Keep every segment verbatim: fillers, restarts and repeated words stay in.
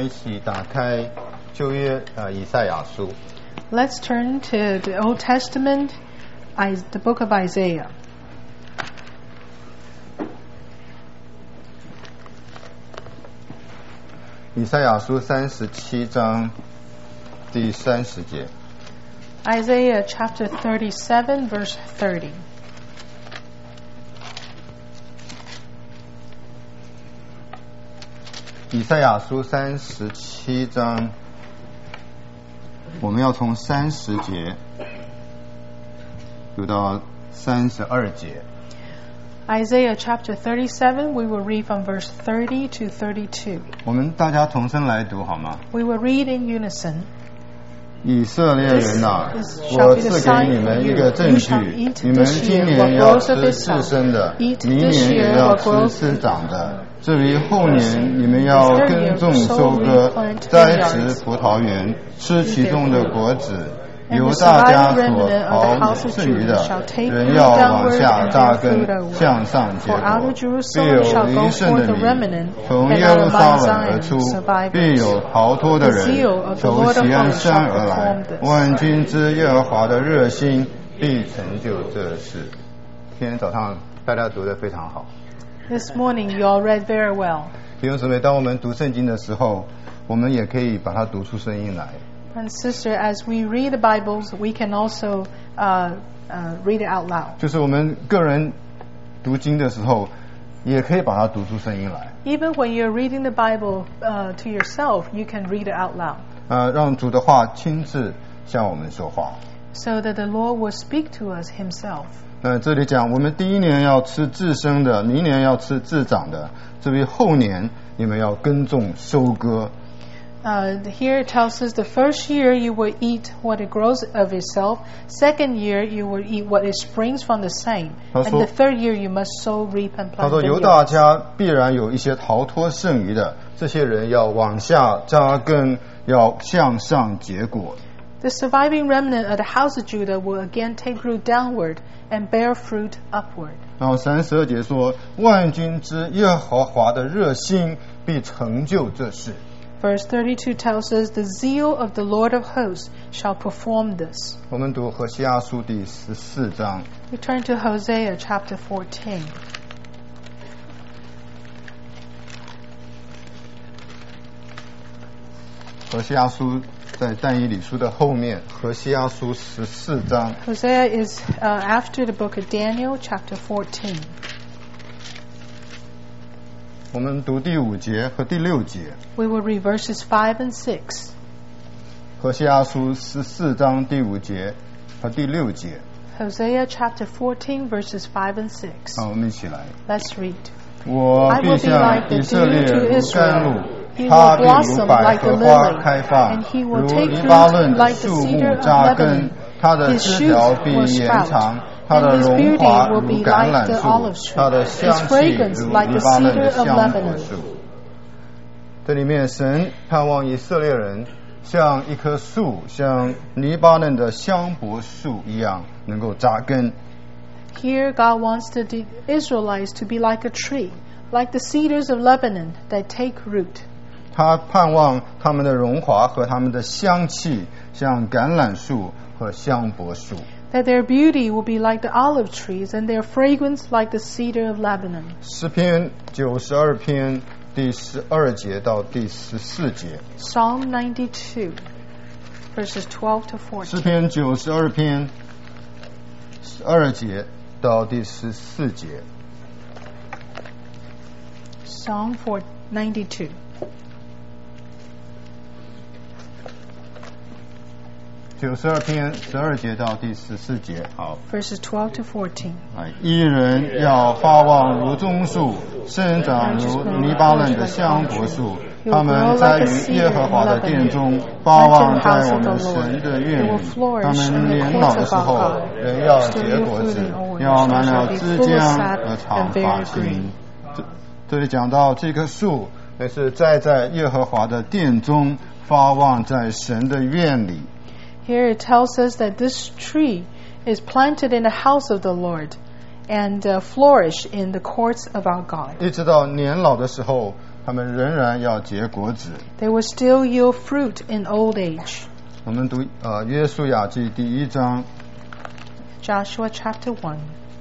们一起打开旧约呃以赛亚书。 Let's turn to the Old Testament, the book of Isaiah. 以赛亚书三十七章第三十节。 Isaiah chapter thirty-seven, verse thirty. 以赛亚书三十七章，我们要从三十节读到三十二节。 Isaiah chapter thirty-seven, we will read from verse thirty to thirty-two. 我们大家同声来读好吗？ We will read in unison. 以色列人啊，我赐给你们一个证据，你们今年要吃自生的，明年也要吃滋长的。至于后年，你们要耕种收割，栽植葡萄园，吃其中的果子。由大家所毫剩余的，人要往下扎根，向上结果。必有离胜的民从耶路撒冷而出，必有逃脱的人从锡安山而来。万军之耶和华的热心必成就这事。今天早上大家读得非常好。 This morning you all read very well. 弟兄姊妹，当我们读圣经的时候，我们也可以把它读出声音来。 And sister, as we read the Bibles, we can also uh, uh, read it out loud. 就是我们个人读经的时候，也可以把它读出声音来。 Even when you're reading the Bible uh, to yourself, you can read it out loud. 呃，让主的话亲自向我们说话。 So that the Lord will speak to us Himself. 那这里讲，我们第一年要吃自生的，明年要吃自长的，至于后年，你们要耕种收割。 Uh, here it tells us the first year you will eat what it grows of itself. Second year you will eat what it springs from the same. And the third year you must sow, reap, and plant. 他说犹大家必然有一些逃脱剩余的，这些人要往下扎根，要向上结果。 The surviving remnant of the house of Judah will again take root downward and bear fruit upward. 然后三十二节说，万军之耶和华的热心必成就这事。 Verse thirty-two tells us, the zeal of the Lord of hosts shall perform this. 我们读何西阿书第十四章。 We turn to Hosea chapter fourteen. 何西阿书在但以理书的后面，何西阿书十四章。 Hosea is uh, after the book of Daniel, chapter fourteen. 我们读第五节和第六节。 We will read verses five and six. 何西阿书十四章第五节和第六节。 Hosea chapter fourteen, verses five and six. 好，我们一起来。 Let's read. 我必像以色列如甘露，他必如百合花开放，如黎巴嫩的树木扎根，他的枝条必延长。它的荣华如橄榄树，它的香气如黎巴嫩的香柏树。这里面，神盼望以色列人像一棵树，像黎巴嫩的香柏树一样，能够扎根。 Here, God wants the Israelites to be like a tree, like the cedars of Lebanon that take root. 他盼望他们的荣华和他们的香气，像橄榄树和香柏树。 That their beauty will be like the olive trees and their fragrance like the cedar of Lebanon. 诗篇九十二篇第十二节到第十四节。 Psalm ninety-two, verses twelve to fourteen. 诗篇九十二篇十二节到第十四节。 Psalm ninety-two. 九十二篇十二节到第十四节，好。 Verses twelve to fourteen. 哎，一人要发旺如棕树，生长如黎巴嫩的香柏树。他们栽于耶和华的殿中，发旺在我们神的院里。他们年老的时候，人要结果子，要满了枝浆和长发新。这这里讲到这棵树，也是栽在耶和华的殿中，发旺在神的院里。 Here it tells us that this tree is planted in the house of the Lord and uh, flourish in the courts of our God. 一直到年老的时候， 他们仍然要结果子。 They will still yield fruit in old age. 我们读呃约书亚记第一章。 Joshua chapter one.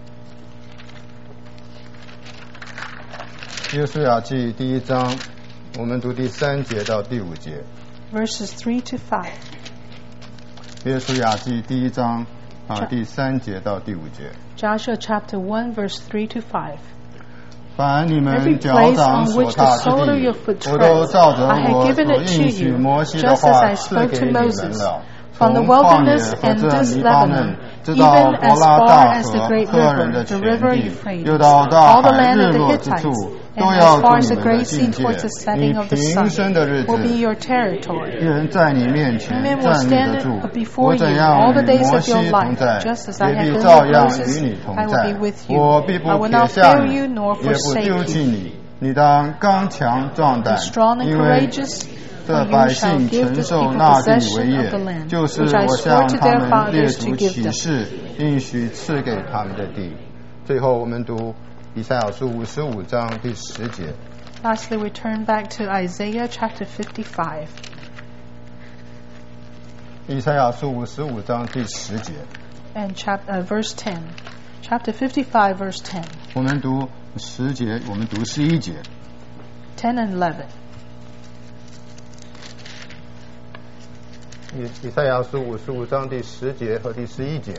约书亚记第一章，我们读第三节到第五节。 Verses three to five. 约书亚记第一章啊第三节到第五节。 Joshua chapter one, verse three to five. 凡你们脚掌所踏之地，我都照着我所应许摩西的话赐给你们了。从旷野和这黎巴嫩，直到伯拉大河赫人的全地，又到大海日落之处，都要做你们的境界。你平生的日子，一人在你面前站立得住。我怎样与摩西同在，也必照样与你同在。我必不撇下你，也不丢弃你。你当刚强壮胆，因为这百姓承受那地为业，就是我向他们列祖起誓应许赐给他们的地。最后我们读以赛亚书五十五章第十节。 Lastly, we turn back to Isaiah chapter fifty-five. 以赛亚书五十五章第十节。 And chapter uh, verse ten. Chapter fifty-five, verse ten. 我们读十节，我们读十一节。 Ten and eleven. 以以赛亚书五十五章第十节和第十一节。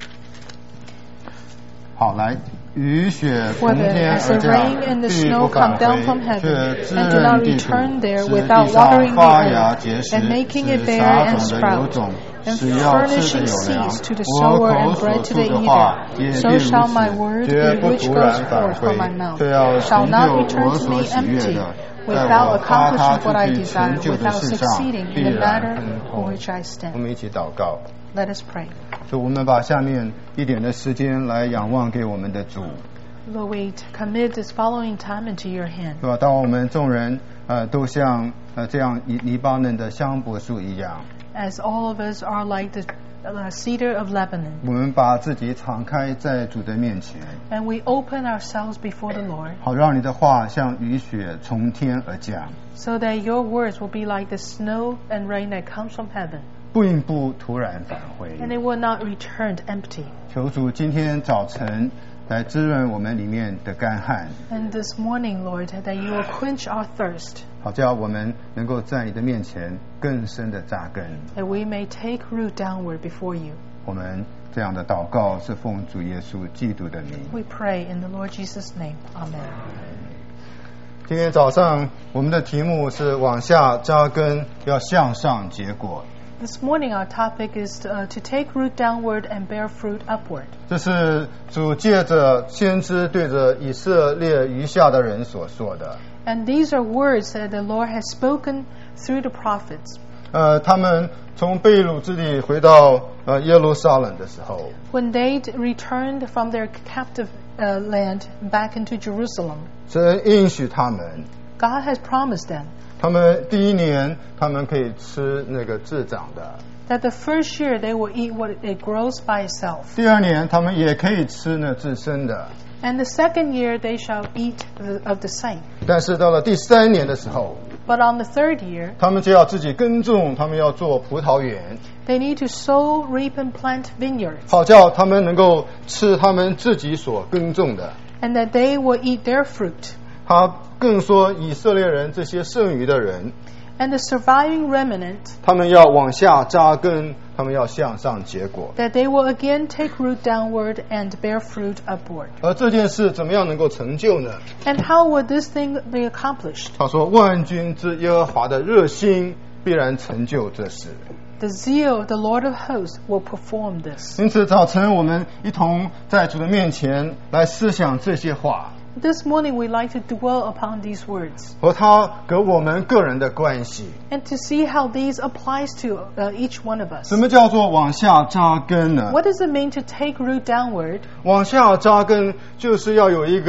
好，来，雨雪从天而降，地不返回，却滋润地土，使地上发芽结实，使撒种的有种，使要吃的有粮。我口所出的话也必如此，绝不突然返回，却要成就我所喜悦的。 Without accomplishing what I desire, without succeeding in the matter for which I stand. 我们一起祷告。 Let us pray. 主，我们把下面一点的时间来仰望给我们的主。 Lord, we commit this following time into your hand. 对吧？当我们众人呃都像呃这样黎黎巴嫩的香柏树一样。 As all of us are like the Uh, cedar of Lebanon. 我们把自己敞开在主的面前 And we open ourselves before the Lord. 好让你的话像雨雪从天而降 So that your words will be like the snow and rain that comes from heaven. 并不突然返回 And it will not return empty. 求主今天早晨来滋润我们里面的干旱 And this morning, Lord, that you will quench our thirst. 好叫我们能够在你的面前更深的扎根 That we may take root downward before you. 我们这样的祷告是奉主耶稣基督的名 We pray in the Lord Jesus' name. Amen. 今天早上我们的题目是往下扎根要向上结果 This morning our topic is to, uh, to take root downward and bear fruit upward. 这是主借着先知对着以色列余下的人所说的 And these are words that the Lord has spoken through the prophets. 呃，他们从被掳之地回到呃耶路撒冷的时候 When they returned from their captive uh, land back into Jerusalem, 神应许他们 God has promised them 他们第一年他们可以吃那个自长的 that the first year they will eat what it grows by itself. 第二年他们也可以吃那自生的 And the second year they shall eat the, of the same. 但是到了第三年的时候 But on the third year, 他们就要自己耕种他们要做葡萄园 they need to sow, reap, and plant vineyards. 好叫他们能够吃他们自己所耕种的 And that they will eat their fruit. 他更说以色列人这些剩余的人 And the surviving remnant, 他们要往下扎根他们要向上结果 that they will again take root downward and bear fruit upward. 而这件事怎么样能够成就呢 And how would this thing be accomplished? 他说万军之耶和华的热心必然成就这事 The zeal of the Lord of hosts will perform this. 因此早晨我们一同在主的面前来思想这些话 This morning we like to dwell upon these words 和他给我们个人的关系 and to see how these applies to uh, each one of us. 什么叫做往下扎根呢 What does it mean to take root downward? 往下扎根就是要有一个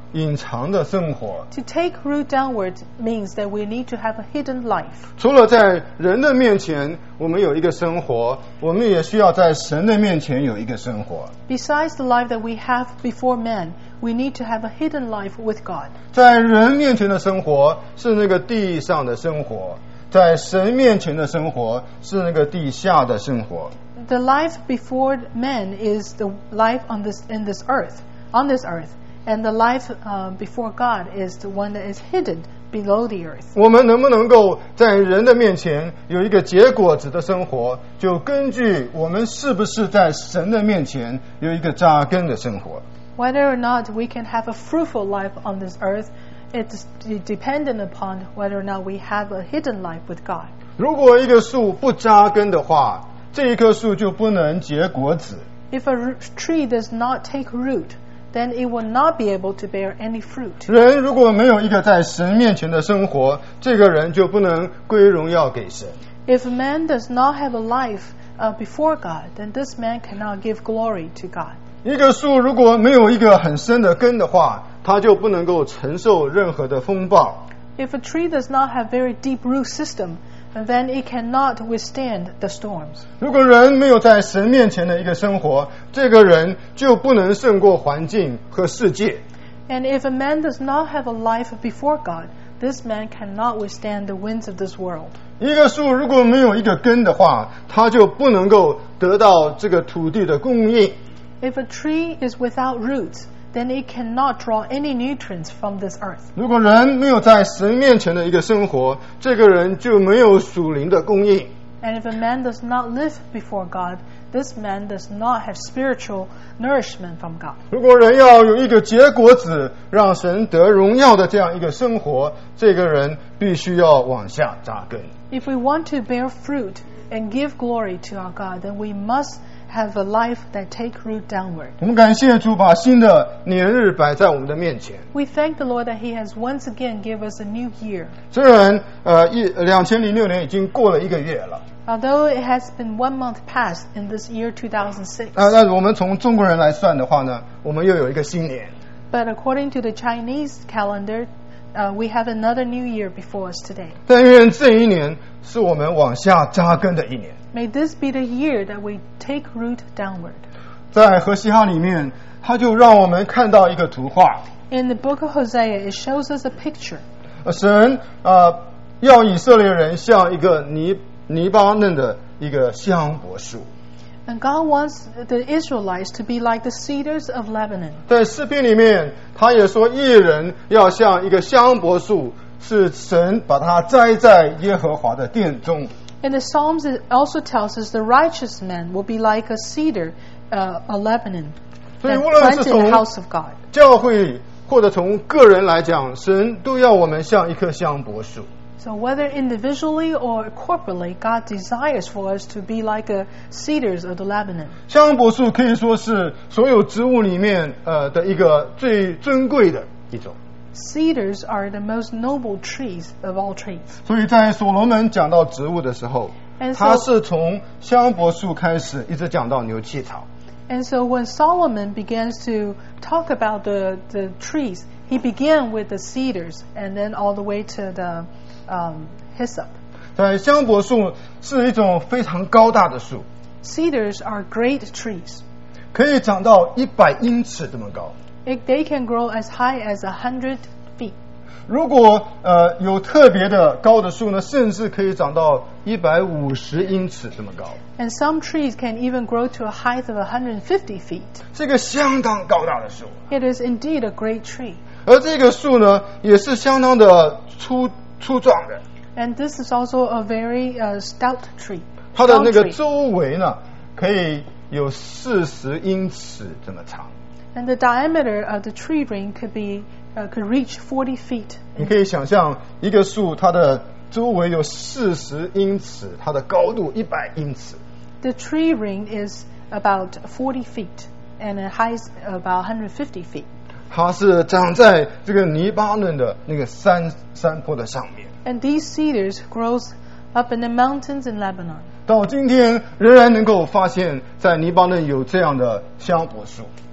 隐藏的生活。 To take root downward means that we need to have a hidden life. 除了在人的面前我们有一个生活，我们也需要在神的面前有一个生活。 Besides the life that we have before man, we need to have a hidden life with God. 在人面前的生活是那个地上的生活，在神面前的生活是那个地下的生活。 The life before man is the life on this in this earth, on this earth, and the life uh, before God is the one that is hidden below the earth. 我们能不能够在人的面前有一个结果子的生活，就根据我们是不是在神的面前有一个扎根的生活。 Whether or not we can have a fruitful life on this earth, it's dependent upon whether or not we have a hidden life with God. 如果一个树不扎根的话，这一棵树就不能结果子。 If a tree does not take root, then it will not be able to bear any fruit. 人如果没有一个在神面前的生活，这个人就不能归荣耀给神。 If a man does not have a life uh, before God, then this man cannot give glory to God. 一个树如果没有一个很深的根的话，它就不能够承受任何的风暴。 If a tree does not have very deep root system, then it cannot withstand the storms. 如果人没有在神面前的一个生活，这个人就不能胜过环境和世界。 And if a man does not have a life before God, this man cannot withstand the winds of this world. 一个树如果没有一个根的话，它就不能够得到这个土地的供应。 If a tree is without roots, then it cannot draw any nutrients from this earth. 如果人没有在神面前的一个生活，这个人就没有属灵的供应。 And if a man does not live before God, this man does not have spiritual nourishment from God. 如果人要有一个结果子，让神得荣耀的这样一个生活，这个人必须要往下扎根。 If we want to bear fruit and give glory to our God, then we must have a life that take root downward. 我们感谢主把新的年日摆在我们的面前。 We thank the Lord that He has once again given us a new year. 虽然呃一两千零六年已经过了一个月了， Although it has been one month past in this year two thousand six. 啊、呃，那我们从中国人来算的话呢，我们又有一个新年。 But according to the Chinese calendar, uh, we have another new year before us today. 但愿这一年是我们往下扎根的一年。 May this be the year that we take root downward. 在何西哈里面，他就让我们看到一个图画。 In the book of Hosea, it shows us a picture. 呃神呃要以色列人像一个泥泥巴嫩的一个香柏树。 And God wants the Israelites to be like the cedars of Lebanon. 在诗篇里面，他也说义人要像一个香柏树，是神把它栽在耶和华的殿中。 In the Psalms, it also tells us the righteous man will be like a cedar uh, of Lebanon 所以 that 无论是 planted in the 从 house of God. 教会或者从个人来讲，神都要我们像一棵香柏树。 So whether individually or corporately, God desires for us to be like a cedars of the Lebanon. 香柏树可以说是所有植物里面呃的一个最尊贵的一种。 Cedars are the most noble trees of all trees. 所以在所罗门讲到植物的时候， And 他 so, 是从香柏树开始，一直讲到牛气草。 and so when Solomon begins to talk about the, the trees, he began with the cedars and then all the way to the um, hyssop. 在香柏树是一种非常高大的树， Cedars are great trees. 可以长到一百英尺这么高。 It, they can grow as high as a hundred feet. 如果呃有特别的高的树呢，甚至可以长到一百五十英尺这么高。 And some trees can even grow to a height of one hundred fifty feet. 这个相当高大的树， It is indeed a great tree. 而这个树呢，也是相当的粗粗壮的。 And this is also a very uh, stout tree. 它的那 Strong 个 tree. 周围呢，可以有四十英尺这么长。 And the diameter of the tree ring could be uh, could reach forty feet. 你可以想象一个树，它的周围有四十英尺，它的高度一百英尺。 The tree ring is about forty feet, and it height about one hundred fifty feet. 它是长在这个黎巴嫩的那个山山坡的上面。 And these cedars grows up in the mountains in Lebanon. 到今天仍然能够发现，在黎巴嫩有这样的香柏树。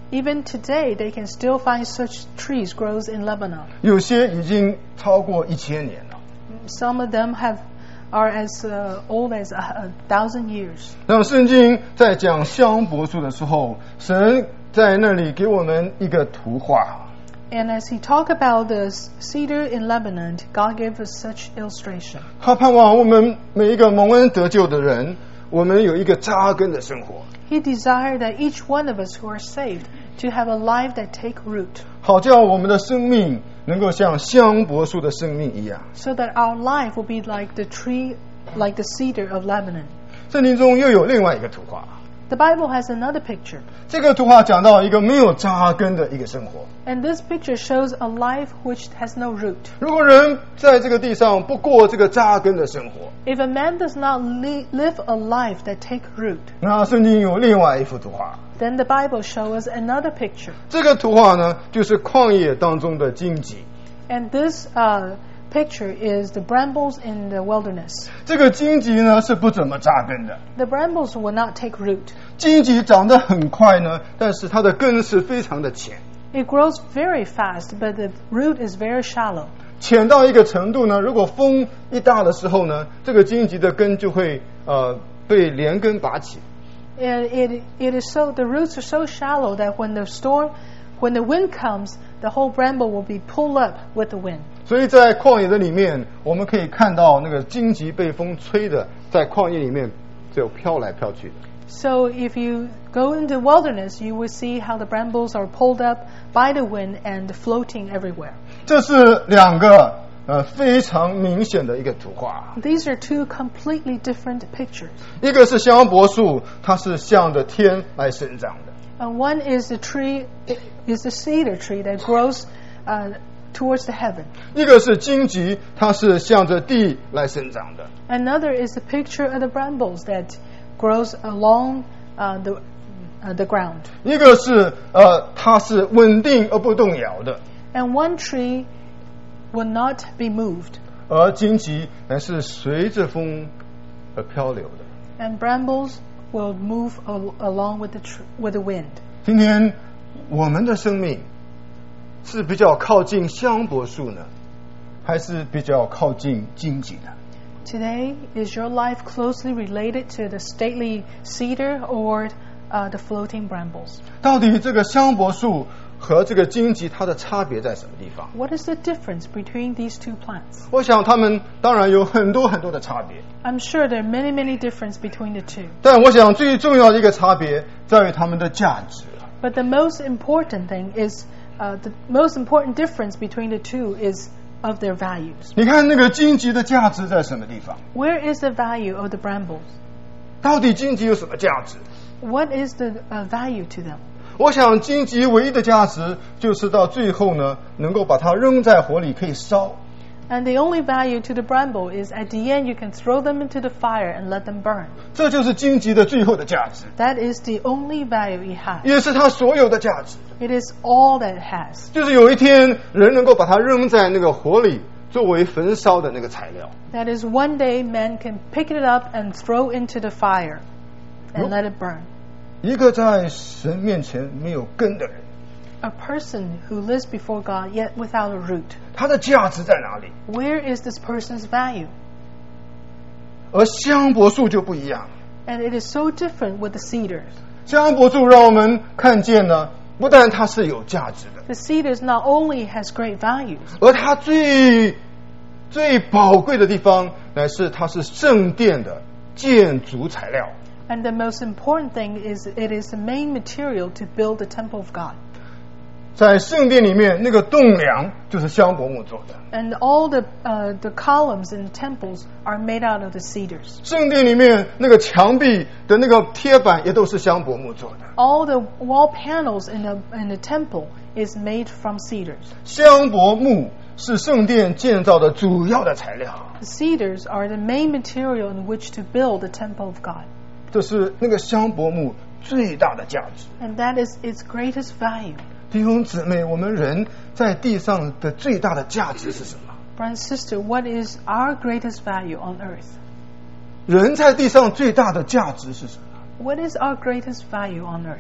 Even today, they can still find such trees grows in Lebanon. 有些已经超过一千年了。 Some of them have are as uh, old as a, a thousand years. 那圣经在讲香柏树的时候，神在那里给我们一个图画。 And as he talked about the cedar in Lebanon, God gave us such illustration. 他盼望我们每一个蒙恩得救的人，我们有一个扎根的生活。 He desired that each one of us who are saved to have a life that take root. 好叫我们的生命能够像香柏树的生命一样。 So that our life will be like the tree, like the cedar of Lebanon. 圣经中又有另外一个图画。 The Bible has another picture. 这个图画讲到一个没有扎根的一个生活。 And this picture shows a life which has no root. 如果人在这个地上不过这个扎根的生活， If a man does not li- live a life that take root, 那圣经有另外一幅图画。 then the Bible shows us another picture. 这个图画呢，就是旷野当中的荆棘。 And this uh, picture is the brambles in the wilderness. 这个荆棘呢是不怎么扎根的。 The brambles will not take root. 荆棘长得很快呢，但是它的根是非常的浅。 It grows very fast, but the root is very shallow. 浅到一个程度呢，如果风一大的时候呢，这个荆棘的根就会呃被连根拔起。 It, it, it is so, the roots are so shallow that when the storm, when the wind comes, the whole bramble will be pulled up with the wind. 所以在旷野的里面，我们可以看到那个荆棘被风吹的，在旷野里面就飘来飘去的。 So if you go into wilderness, you will see how the brambles are pulled up by the wind and floating everywhere. 这是两个呃非常明显的一个图画。 These are two completely different pictures. 一个是香柏树，它是向着天来生长的。 And one is the tree, is the cedar tree that grows uh, towards the heaven. 一个是荆棘，它是向着地来生长的。 Another is a picture of the brambles that grows along uh, the uh, the ground. 一个是呃，它是稳定而不动摇的。 And one tree will not be moved. 而荆棘乃是随着风而漂流的。 And brambles will move al- along with the tr- with the wind. 今天我们的生命是比较靠近香柏树呢，还是比较靠近荆棘的？ Today, is your life closely related to the stately cedar or uh, the floating brambles? 到底这个香柏树和这个荆棘它的差别在什么地方？ What is the difference between these two plants? 我想它们当然有很多很多的差别， I'm sure there are many, many differences between the two. 但我想最重要的一个差别在于它们的价值。 But the most important thing is, uh, the most important difference between the two is of their values. 你看那个荆棘的价值在什么地方？ Where is the value of the brambles? 到底荆棘有什么价值？ What is the uh, value to them? 我想荆棘唯一的价值就是到最后呢，能够把它扔在火里可以烧。 And the only value to the bramble is at the end you can throw them into the fire and let them burn. 这就是荆棘的最后的价值， That is the only value it has. 也是它所有的价值。 It is all that it has. 就是有一天人能够把它扔在那个火里，作为焚烧的那个材料。 That is one day man can pick it up and throw into the fire and let it burn. 一个在神面前没有根的人， A person who lives before God yet without a root. 他的价值在哪里？ Where is this person's value? 而香柏树就不一样。 And it is so different with the cedars. 香柏树让我们看见呢，不但它是有价值的， The cedars not only has great values, 而它最最宝贵的地方，乃是它是圣殿的建筑材料。 and the most important thing is it is the main material to build the temple of God. 在圣殿里面，那个栋梁就是香柏木做的。 And all the uh, the columns in the temples are made out of the cedars. 圣殿里面那个墙壁的那个贴板也都是香柏木做的。 All the wall panels in the in the temple is made from cedars. 香柏木是圣殿建造的主要的材料。 The cedars are the main material in which to build the temple of God. 这是那个香柏木最大的价值。 And that is its greatest value. 弟兄姊妹，我们人在地上的最大的价值是什么？ Brother and sister, what is our greatest value on earth? 人在地上最大的价值是什么？ What is our greatest value on earth?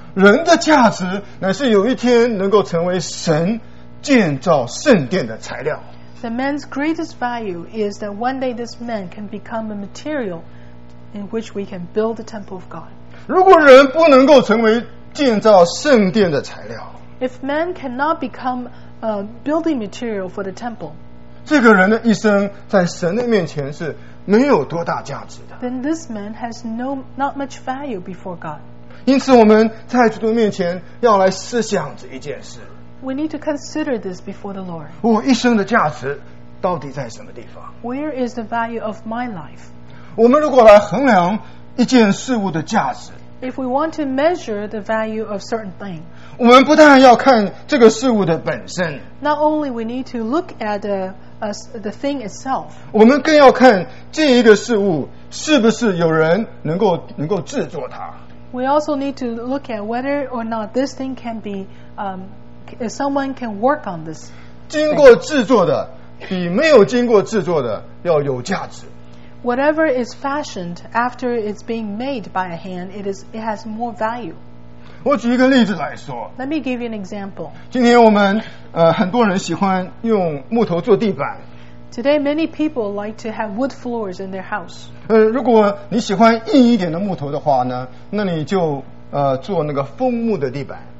人的价值乃是有一天能够成为神建造圣殿的材料。 The man's greatest value is that one day this man can become a material in which we can build the temple of God. 如果人不能够成为建造圣殿的材料， if man cannot become a building material for the temple, 这个人的一生在神的面前是没有多大价值的。 then this man has no not much value before God. 因此我们在主的面前要来思想这一件事。 We need to consider this before the Lord. 我一生的价值到底在什么地方？ Where is the value of my life? 我们如果来衡量一件事物的价值， If we want to measure the value of certain thing, 我们不但要看这个事物的本身， not only we need to look at the, uh, the thing itself, 我们更要看这一个事物是不是有人能够能够制作它。 we also need to look at whether or not this thing can be, um, someone can work on this. 经过制作的比没有经过制作的要有价值。 Whatever is fashioned after it's being made by a hand, it is it has more value. 我举一个例子来说， Let me give you an example. 今天我们呃很多人喜欢用木头做地板。 Today, many people like to have wood floors in their house. 呃，如果你喜欢硬一点的木头的话呢，那你就呃做那个枫木的地板。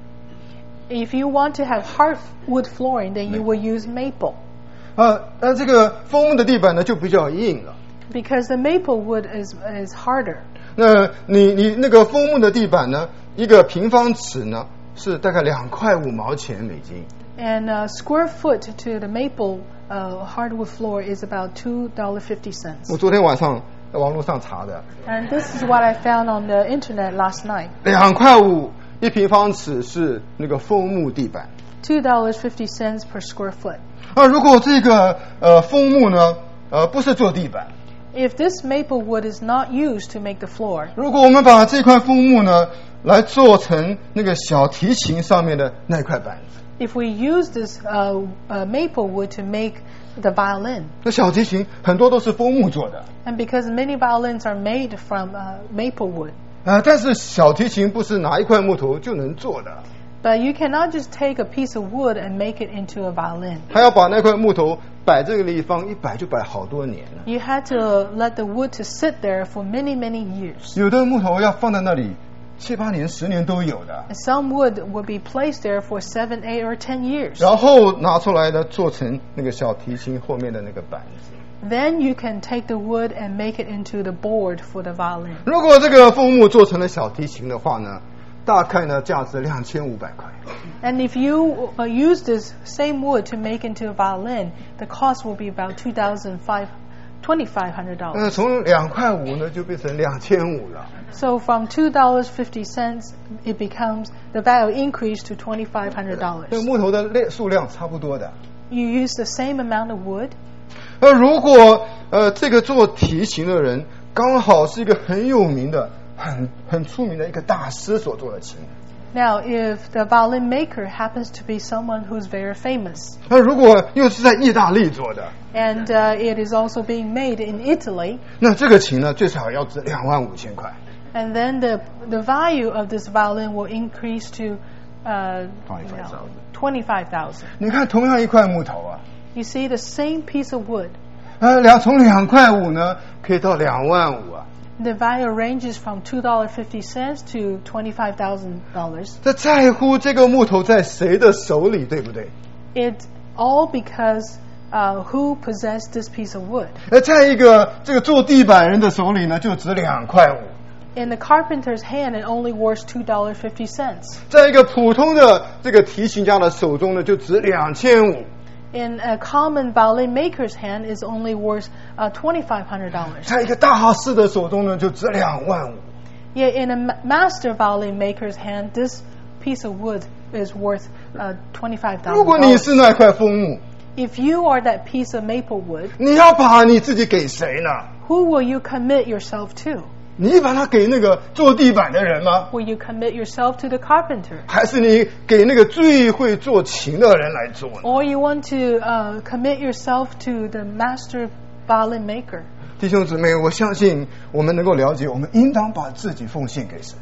If you want to have hardwood flooring, then you will use maple. 呃，那这个枫木的地板呢就比较硬了。 Because the maple wood is is harder. 那你你那个枫木的地板呢，一个平方尺呢是大概两块五毛钱美金。 And a square foot to the maple uh, hardwood floor is about two dollars and fifty cents. 我昨天晚上在网络上查的， And this is what I found on the internet last night. 两块五一平方尺是那个枫木地板。 two dollars and fifty cents per square foot. 啊，如果这个呃枫木呢，呃不是做地板， If this maple wood is not used to make the floor, 如果我们把这块枫木呢来做成那个小提琴上面的那块板子， if we use this uh, uh, maple wood to make the violin, 那小提琴很多都是枫木做的。 and because many violins are made from uh, maple wood, 啊，但是小提琴不是拿一块木头就能做的， but you cannot just take a piece of wood and make it into a violin. 还要把那块木头摆这个地方，一摆就摆好多年了。 You had to let the wood to sit there for many, many years. 有的木头要放在那里七八年、十年都有的， And some wood would be placed there for seven, eight, or ten years. 然后拿出来呢，做成那个小提琴后面的那个板子。 Then you can take the wood and make it into the board for the violin. 如果这个枫木做成了小提琴的话呢，大概呢价值两千五百块。 And if you uh, use this same wood to make into a violin, the cost will be about two thousand five, twenty-five hundred dollars. 嗯，从两块五呢就变成两千五了。 So from two dollars and fifty cents, it becomes the value increased to twenty-five hundred 那 dollars. 木头的量数量差不多的。 You use the same amount of wood. 而如果呃这个做提琴的人刚好是一个很有名的、很很出名的一个大师所做的琴， Now, if the violin maker happens to be someone who's very famous, 那如果又是在意大利做的， and uh, it is also being made in Italy, 那这个琴呢最少要值两万五千块。 and then the the value of this violin will increase to uh, twenty-five thousand. twenty-five thousand. 你看，同样一块木头啊， You see the same piece of wood. 呃，两从两块五呢可以到两万五啊。 The value ranges from two dollars and fifty cents to twenty-five thousand dollars. 这在乎这个木头在谁的手里，对不对？ It's all because uh, who possessed this piece of wood. 那在一个这个做地板人的手里呢，就值两块五。 In the carpenter's hand, it only worth two dollars and fifty cents. 在一个普通的这个提琴家的手中呢，就值两千五。 In a common violin maker's hand, is only worth uh, twenty-five hundred dollars. 在一个大师的手中呢，就值两万五。 Yet in a ma- master violin maker's hand, this piece of wood is worth uh, twenty-five 如 thousand 果你 dollars. 是那块枫木， If you are that piece of maple wood, 你要把你自己给谁呢？ who will you commit yourself to? 你把它给那个做地板的人吗？ Will you commit yourself to the carpenter? 还是你给那个最会做琴的人来做呢？ Or you want to uh, commit yourself to the master violin maker? 弟兄姊妹，我相信我们能够了解，我们应当把自己奉献给神。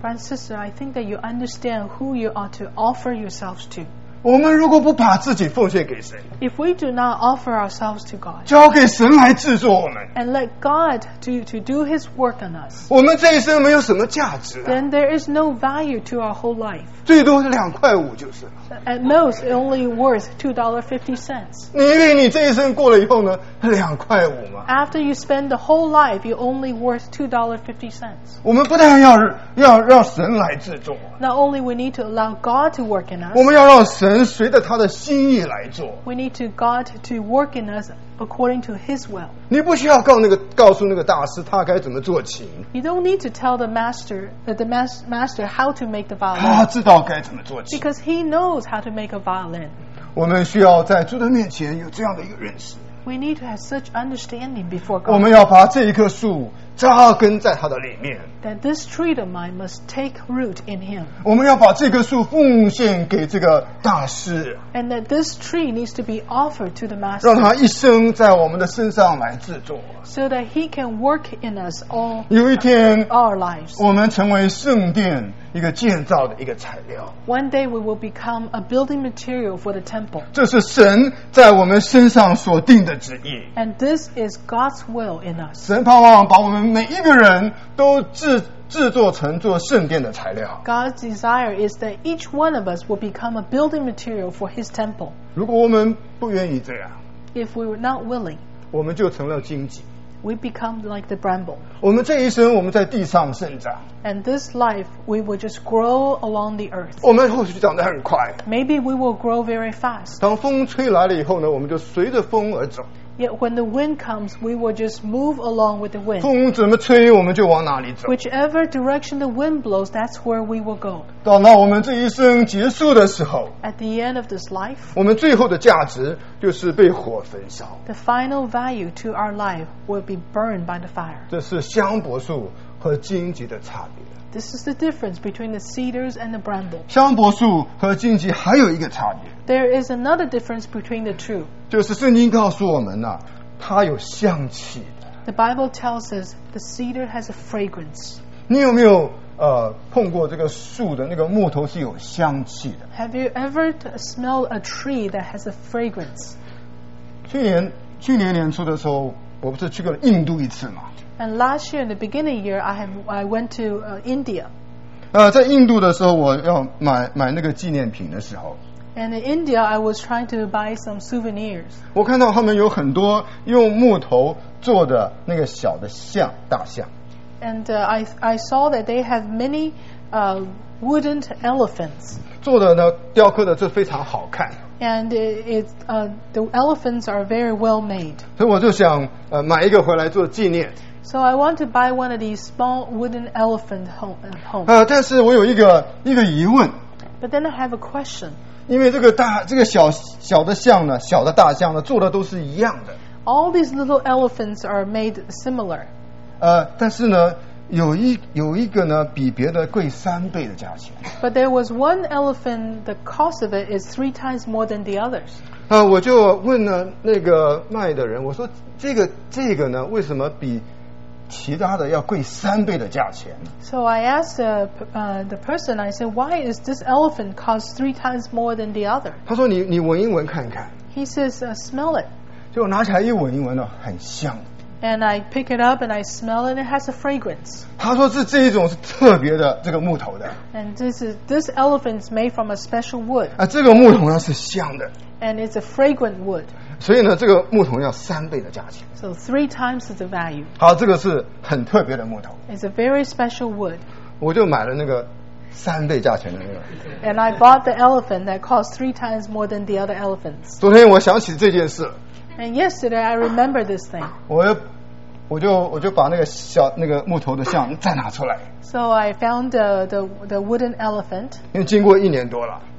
Friend, sister, I think that you understand who you ought to offer yourselves to. 我们如果不把自己奉献给神， If we do not offer ourselves to God 交给神来制作我们， and let God to, to do His work on us, 我们这一生没有什么价值啊， then there is no value to our whole life. 最多是两块五就是了。 At most, only worth two dollars and fifty cents. 你以为你这一生过了以后呢，两块五嘛？ After you spend the whole life, you only worth two dollars and fifty cents. 我们不但要要让神来制作， Not only we need to allow God to work in 我 us, 们要让神随着他的心意来做。 we need to God to work in us according to His will. 你不需要告那个告诉那个大师他该怎么做琴， You don't need to tell the master, uh, the mas- master how to make the 他 violin, 知道该怎么做琴。 because he knows how to make a violin. 我们需要在主的面前有这样的一个认识， We need to have such understanding before 我 God 们要把这一棵树扎根在它的里面， that this tree of mine must take root in Him, 我们要把这棵树奉献给这个大师， and that this tree needs to be offered to the 让 master 他一生在我们的身上来制作。 so that He can work in us all 有一天， our lives. 我们成为圣殿一个建造的一个材料， One day we will become a building material for the temple, 这是神在我们身上所定的旨意。 and this is God's will in us. 神盼望把我们每一个人都制制作成做圣殿的材料。 God's desire is that each one of us will become a building material for His temple. 如果我们不愿意这样， If we were not willing, 我们就成了荆棘。 we become like the bramble. 我们这一生我们在地上生长， And this life, we will just grow along the earth. 我们或许长得很快， Maybe we will grow very fast. 当风吹来了以后呢，我们就随着风而走。 Yet when the wind comes, we will just move along with the wind. 风怎么吹，我们就往哪里走。 Whichever direction the wind blows, that's where we will go. 到那我们这一生结束的时候， At the end of this life, 我们最后的价值就是被火焚烧。 the final value to our life will be burned by the fire. 这是香柏树和荆棘的差别。 This is the difference between the cedars and the bramble. 香柏树和荆棘还有一个差别， There is another difference between the two. 就是圣经告诉我们呐、它有香气的。 The Bible tells us the cedar has a fragrance. 你有没有呃碰过这个树的那个木头是有香气的？ Have you ever t- smelled a tree that has a fragrance? 去年去年年初的时候，我不是去过了印度一次嘛？ And last year, in the beginning year, I have I went to uh, India. 呃，在印度的时候，我要买买那个纪念品的时候， And in India, I was trying to buy some souvenirs. 我看到他们有很多用木头做的那个小的象，大象。 And uh, I I saw that they have many uh, wooden elephants. 做的呢，雕刻的这非常好看， And it, it, uh, the elephants are very well made. 所以我就想呃买一个回来做纪念。 So I want to buy one of these small wooden elephant home, at home. 呃，但是我有一个一个疑问， But then I have a question. 因为这个大这个小小的象呢，小的大象呢，做的都是一样的。 All these little elephants are made similar. 呃，但是呢，有一有一个呢，比别的贵三倍的价钱。 But there was one elephant, the cost of it is three times more than the others. 呃，我就问呢那个卖的人，我说这个这个呢，为什么比其他的要贵三倍的价钱呢？ So I asked uh, p- uh, the person, I said, why is this elephant cost three times more than the other? 他说你你闻一闻看看， He says, uh, smell it. 结果拿起来一闻一闻呢，很香。 And I pick it up and I smell it, and it has a fragrance. 他说是这一种是特别的这个木头的， And this is this elephant is made from a special wood, 啊，这个木头呢是香的， and it's a fragrant wood. 所以呢这个木头要三倍的价钱。 So three times the value. 好，这个是很特别的木头， It's a very special wood. 我就买了那个三倍价钱的那个。 And I bought the elephant that cost three times more than the other elephants. 昨天我想起这件事， And yesterday I remember this thing. 我又我就我就把那个小那个木头的像再拿出来， So I found uh, the the wooden elephant, 因为经过一年多了，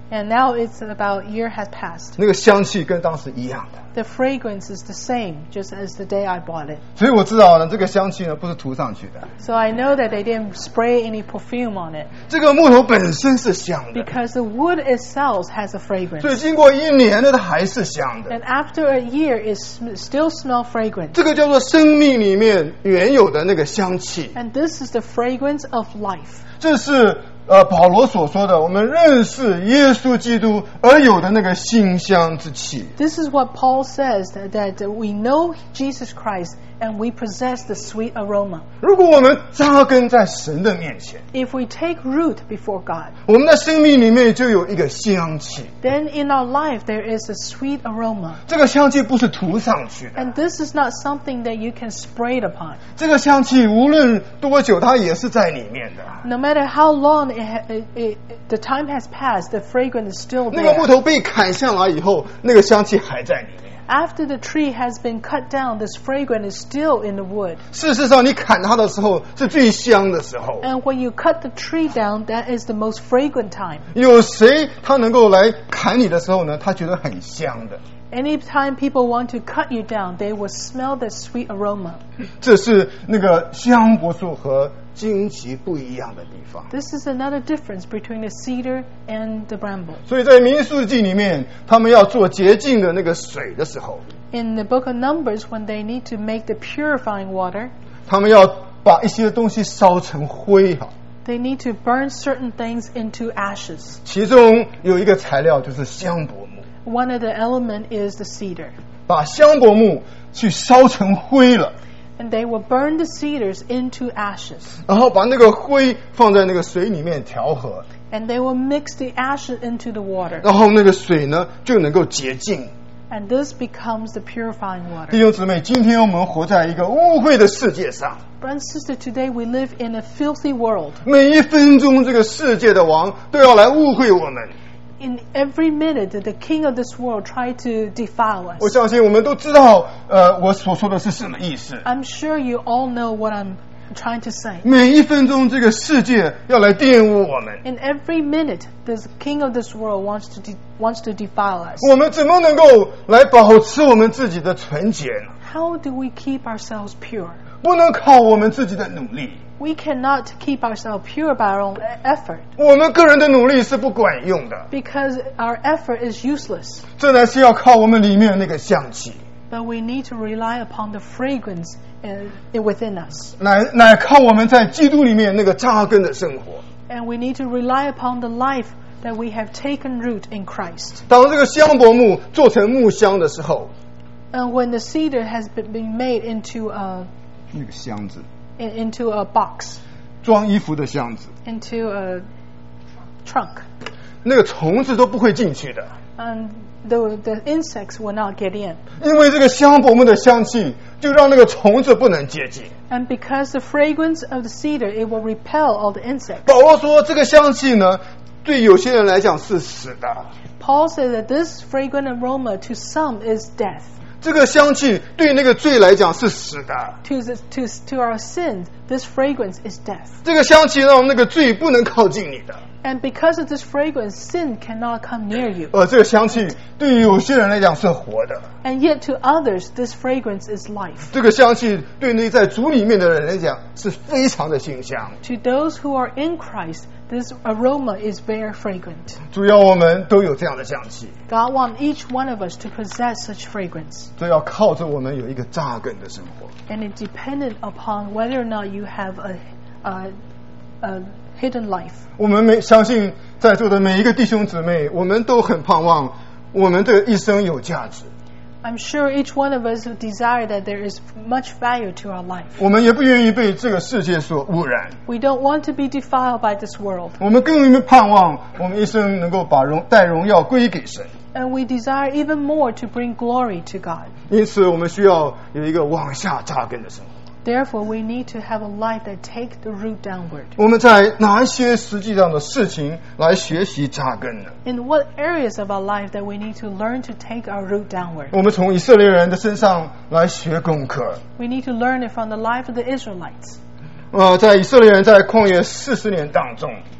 And now it's about a year has passed. 那个香气跟当时一样的。 The fragrance is the same, just as the day I bought it. 所以我知道呢，这个香气呢不是涂上去的。 So I know that they didn't spray any perfume on it. 这个木头本身是香的。 Because the wood itself has a fragrance. 所以经过一年呢，它还是香的。 And after a year, it still smells fragrant. 这个叫做生命里面原有的那个香气。 And this is the fragrance of life. 这是呃保罗所说的，我们认识耶稣基督而有的那个馨香之气。 This is what Paul says, that, that we know Jesus Christ and we possess the sweet aroma. 如果我们扎根在神的面前， If we take root before God, 我们的生命里面就有一个香气。 then in our life there is a sweet aroma. 这个香气不是涂上去的。 And this is not something that you can spray it upon. 这个香气无论多久，它也是在里面的。 No matter how long it, it, it, the time has passed, the fragrance is still 那个木 there. 头被砍下来以后，那个香气还在里面。 After the tree has been cut down, this fragrance is still in the wood. 事实上，你砍它的时候是最香的时候。 And when you cut the tree down, that is the most fragrant time. 有谁他能够来砍你的时候呢？他觉得很香的。 Anytime people want to cut you down, they will smell the sweet aroma. 这是那个香柏树和荆棘不一样的地方。 This is another difference between the cedar and the bramble. 所以在民数记里面，他们要做洁净的那个水的时候， In the book of Numbers, when they need to make the purifying water, 他们要把一些东西烧成灰哈。 they need to burn certain things into ashes. 其中有一个材料就是香柏木， One of the element is the cedar. 把香柏木去烧成灰了。 And they will burn the cedars into ashes. 然后把那个灰放在那个水里面调和， And they will mix the ashes into the water. 然后那个水呢就能够洁净。 And this becomes the purifying 弟 water. 兄姊妹，今天我们活在一个污秽的世界上， Brother and sister, today we live in a filthy world. 每一分钟这个世界的王都要来污秽我们。 In every minute, the king of this world try to defile 我 us. 相信我们都知道，呃，我所说的是什么意思。 I'm sure you all know what I'm trying to say. 每一分钟这个世界要来玷污我们， In every minute, this king of this world wants to de- wants to defile us. 我们怎么能够来保持我们自己的纯洁呢？ How do we keep ourselves pure? 不能靠我们自己的努力， We cannot keep ourselves pure by our own effort, 我们个人的努力是不管用的， because our effort is useless. 这乃是要靠我们里面的那个香气， But we need to rely upon the fragrance uh, within us. 乃乃靠我们在基督里面那个扎根的生活。 And we need to rely upon the life that we have taken root in Christ. 当这个香柏木做成木香的时候， And when the cedar has been been made into a, 那个箱子 in- into a box, 装衣服的箱子， into a trunk, 那个虫子都不会进去的， and the, the insects will not get in. 因为这个香柏木的香气就让那个虫子不能接近。 And because the fragrance of the cedar, it will repel all the insects. 保罗说，这个香气呢，对有些人来讲是死的， Paul said that this fragrant aroma to some is death. 这个香气对那个罪来讲是死的， To, the, to, to our sins, this fragrance is death. 这个香气让那个罪不能靠近你的， And because of this fragrance, sin cannot come near you. 而这个香气对于有些人来讲是活的， And yet to others, this fragrance is life. 这个香气对那在主里面的人来讲是非常的馨香。 To those who are in Christ, this aroma is very fragrant. 主要我们都有这样的香气， God wants each one of us to possess such fragrance. 这要靠着我们有一个扎根的生活。 And it depended upon whether or not you have a, a, a hidden life. 我们每相信在座的每一个弟兄姊妹，我们都很盼望我们的一生有价值。 I'm sure each one of us desire that there is much value to our life. 我们也不愿意被这个世界所污染， We don't want to be defiled by this world. 我们更盼望我们一生能够把荣带荣耀归给神。 And we desire even more to bring glory to God. 因此，我们需要有一个往下扎根的生活。 Therefore, we need to have a life that takes the root downward. 我们在哪一些实际上的事情来学习扎根呢？ In what areas of our life that we need to learn to take our root downward? 我们从以色列人的身上来学功课。 We need to learn it from the life of the Israelites. 呃，在以色列人在旷野四十年当中，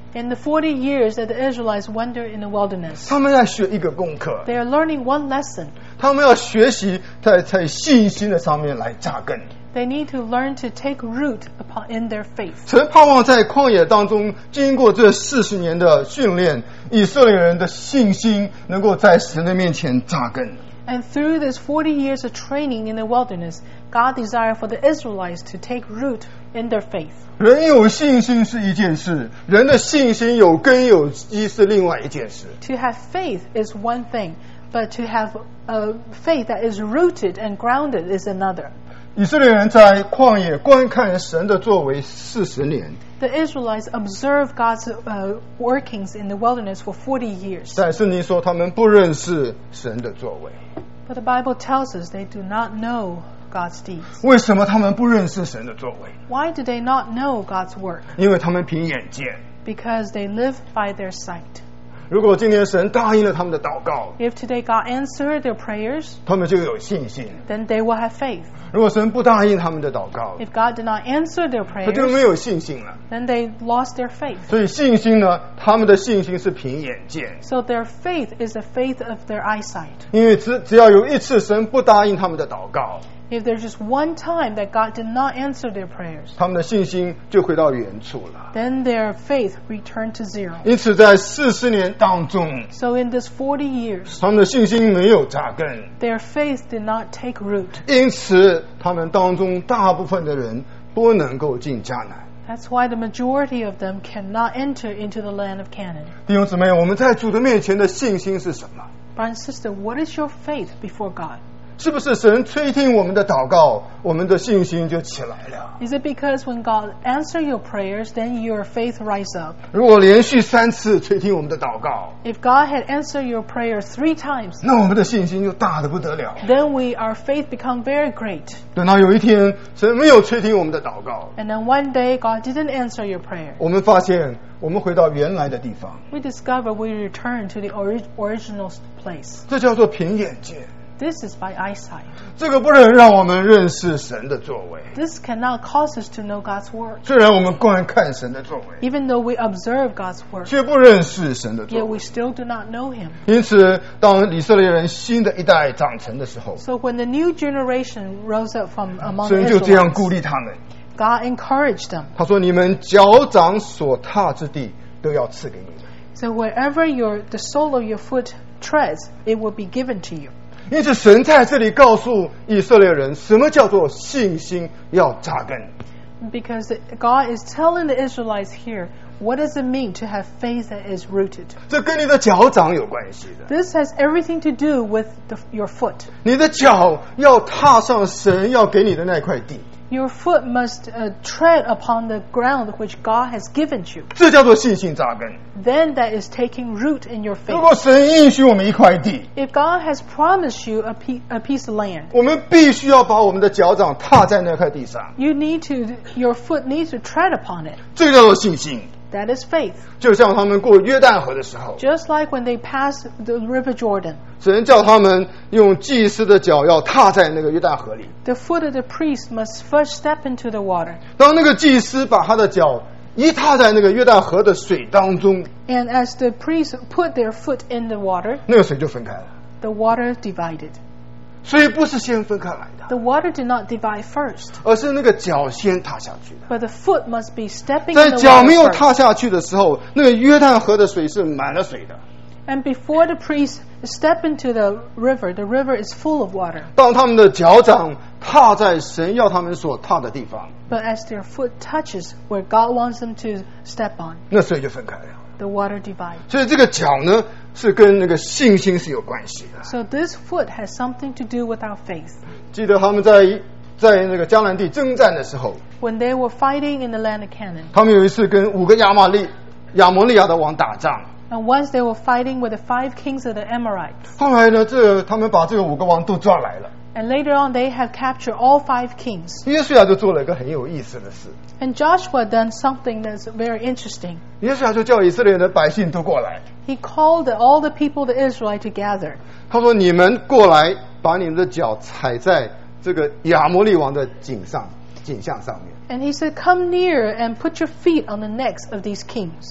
In the forty years that the Israelites wander in the wilderness, 他们在学一个功课， they are learning one lesson. 他们要学习在在信心的上面来扎根。 They need to learn to take root upon, in their faith. 神盼望在旷野当中，经过这四十年的训练，以色列人的信心能够在神的面前扎根。 And through this forty years of training in the wilderness, God desired for the Israelites to take root in their faith. 人有信心是一件事，人的信心有根有基是另外一件事。 To have faith is one thing, but to have a faith that is rooted and grounded is another. 以色列人在旷野观看神的作为四十年， The Israelites observed God's uh, workings in the wilderness for forty years. 但圣经说他们不认识神的作为。 But the Bible tells us they do not know God's deeds. 为什么他们不认识神的作为？ Why do they not know God's work? 因为他们凭眼见。 Because they live by their sight. 如果今天神答应了他们的祷告， If today God answered their prayers, 他们就有信心。 then they will have faith. 如果神不答应他们的祷告， If God did not answer their 他就没 prayers, 有信心了。 then they lost their faith. 所以信心呢，他们的信心是凭眼见。 So their faith is the faith of their eyesight. 因为只只要有一次神不答应他们的祷告， If there's just one time that God did not answer their prayers, 他们的信心就回到原处了。 then their faith returned to zero. 因此，在四十年当中， So in this forty years, 他们的信心没有扎根， their faith did not take root. 因此他们当中大部分的人不能够进迦南。 That's why the majority of them cannot enter into the land of Canaan. 弟兄姊妹，我们在主的面前的信心是什么？ Brother and sister, what is your faith before God? 是不是神垂听我们的祷告，我们的信心就起来了？ Is it because when God answers your prayers, then your faith rise up? 如果连续三次垂听我们的祷告， If God had answered your prayer three times, 那我们的信心就大得不得了。 then we our faith become very great. 等到有一天神没有垂听我们的祷告， And then one day God didn't answer your prayer. 我们发现我们回到原来的地方， We discover we return to the ori- original place. 这叫做凭眼见。 This is by eyesight. 这个不能让我们认识神的作为。 This cannot cause us to know God's word. 虽然我们观看神的作为， Even though we observe God's word, 却不认识神的作 yet 为 we。still do not know Him. 因此，当以色列人新的一代长成的时候， So when the new generation rose up from among 神 the 就这样鼓 Israelites, 励他们。 God encouraged them. 他说：“你们脚掌所踏之地，都要赐给你们。” So wherever your the sole of your foot treads, it will be given to you. 因此，神在这里告诉以色列人，什么叫做信心要扎根。 Because God is telling the Israelites here, what does it mean to have faith that is rooted? 这跟你的脚掌有关系的。 This has everything to do with the, your foot. 你的脚要踏上神要给你的那块地， Your foot must uh, tread upon the ground which God has given you. 这叫做信心扎根。 Then that is taking root in your 如 faith. 果神应许我们一块地， If God has promised you a, pe- a piece of land, 我们必须要把我们的脚掌踏在那块地上， you need to, your foot needs to tread upon it. 这叫做信心。 That is faith. 就像他们过约旦河的时候， Just like when they passed the river Jordan, 神叫他们用祭司的脚要踏在那个约旦河里。 the foot of the priest must first step into the water. 当那个祭司把他的脚一踏在那个约旦河的水当中， And as the priests put their foot in the water, 那个水就分开了。 the water divided. 所以不是先分开来的， The water did not divide first, 而是那个脚先踏下去的。 but the foot must be stepping 在 in the 脚没有 water 踏 first. 下去的时候，那个约旦河的水是满了水的。 And before the priest step into the river, the river is full of water. 当他们的脚掌踏在神要他们所踏的地方， But as their foot touches where God wants them to step on, 那水就分开了。 the water divides. 所以这个脚呢，是跟那个信心是有关系的。 So this foot has something to do with our faith. 记得他们在在那个迦南地征战的时候， When they were fighting in the land of Canaan, 他们有一次跟五个亚玛利亚摩利亚的王打仗。 and once they were fighting with the five kings of the Amorites, 后来呢，这个他们把这个五个王都抓来了。 and later on they have captured all five kings. 约书亚就做了一个很有意思的事， And Joshua done something that's very interesting. 约书亚就叫以色列的百姓都过来。 He called the, all the people of Israel together. 他说：“你们过来，把你们的脚踩在这个亚摩利王的颈上颈项上面。” And he said, come near and put your feet on the necks of these kings.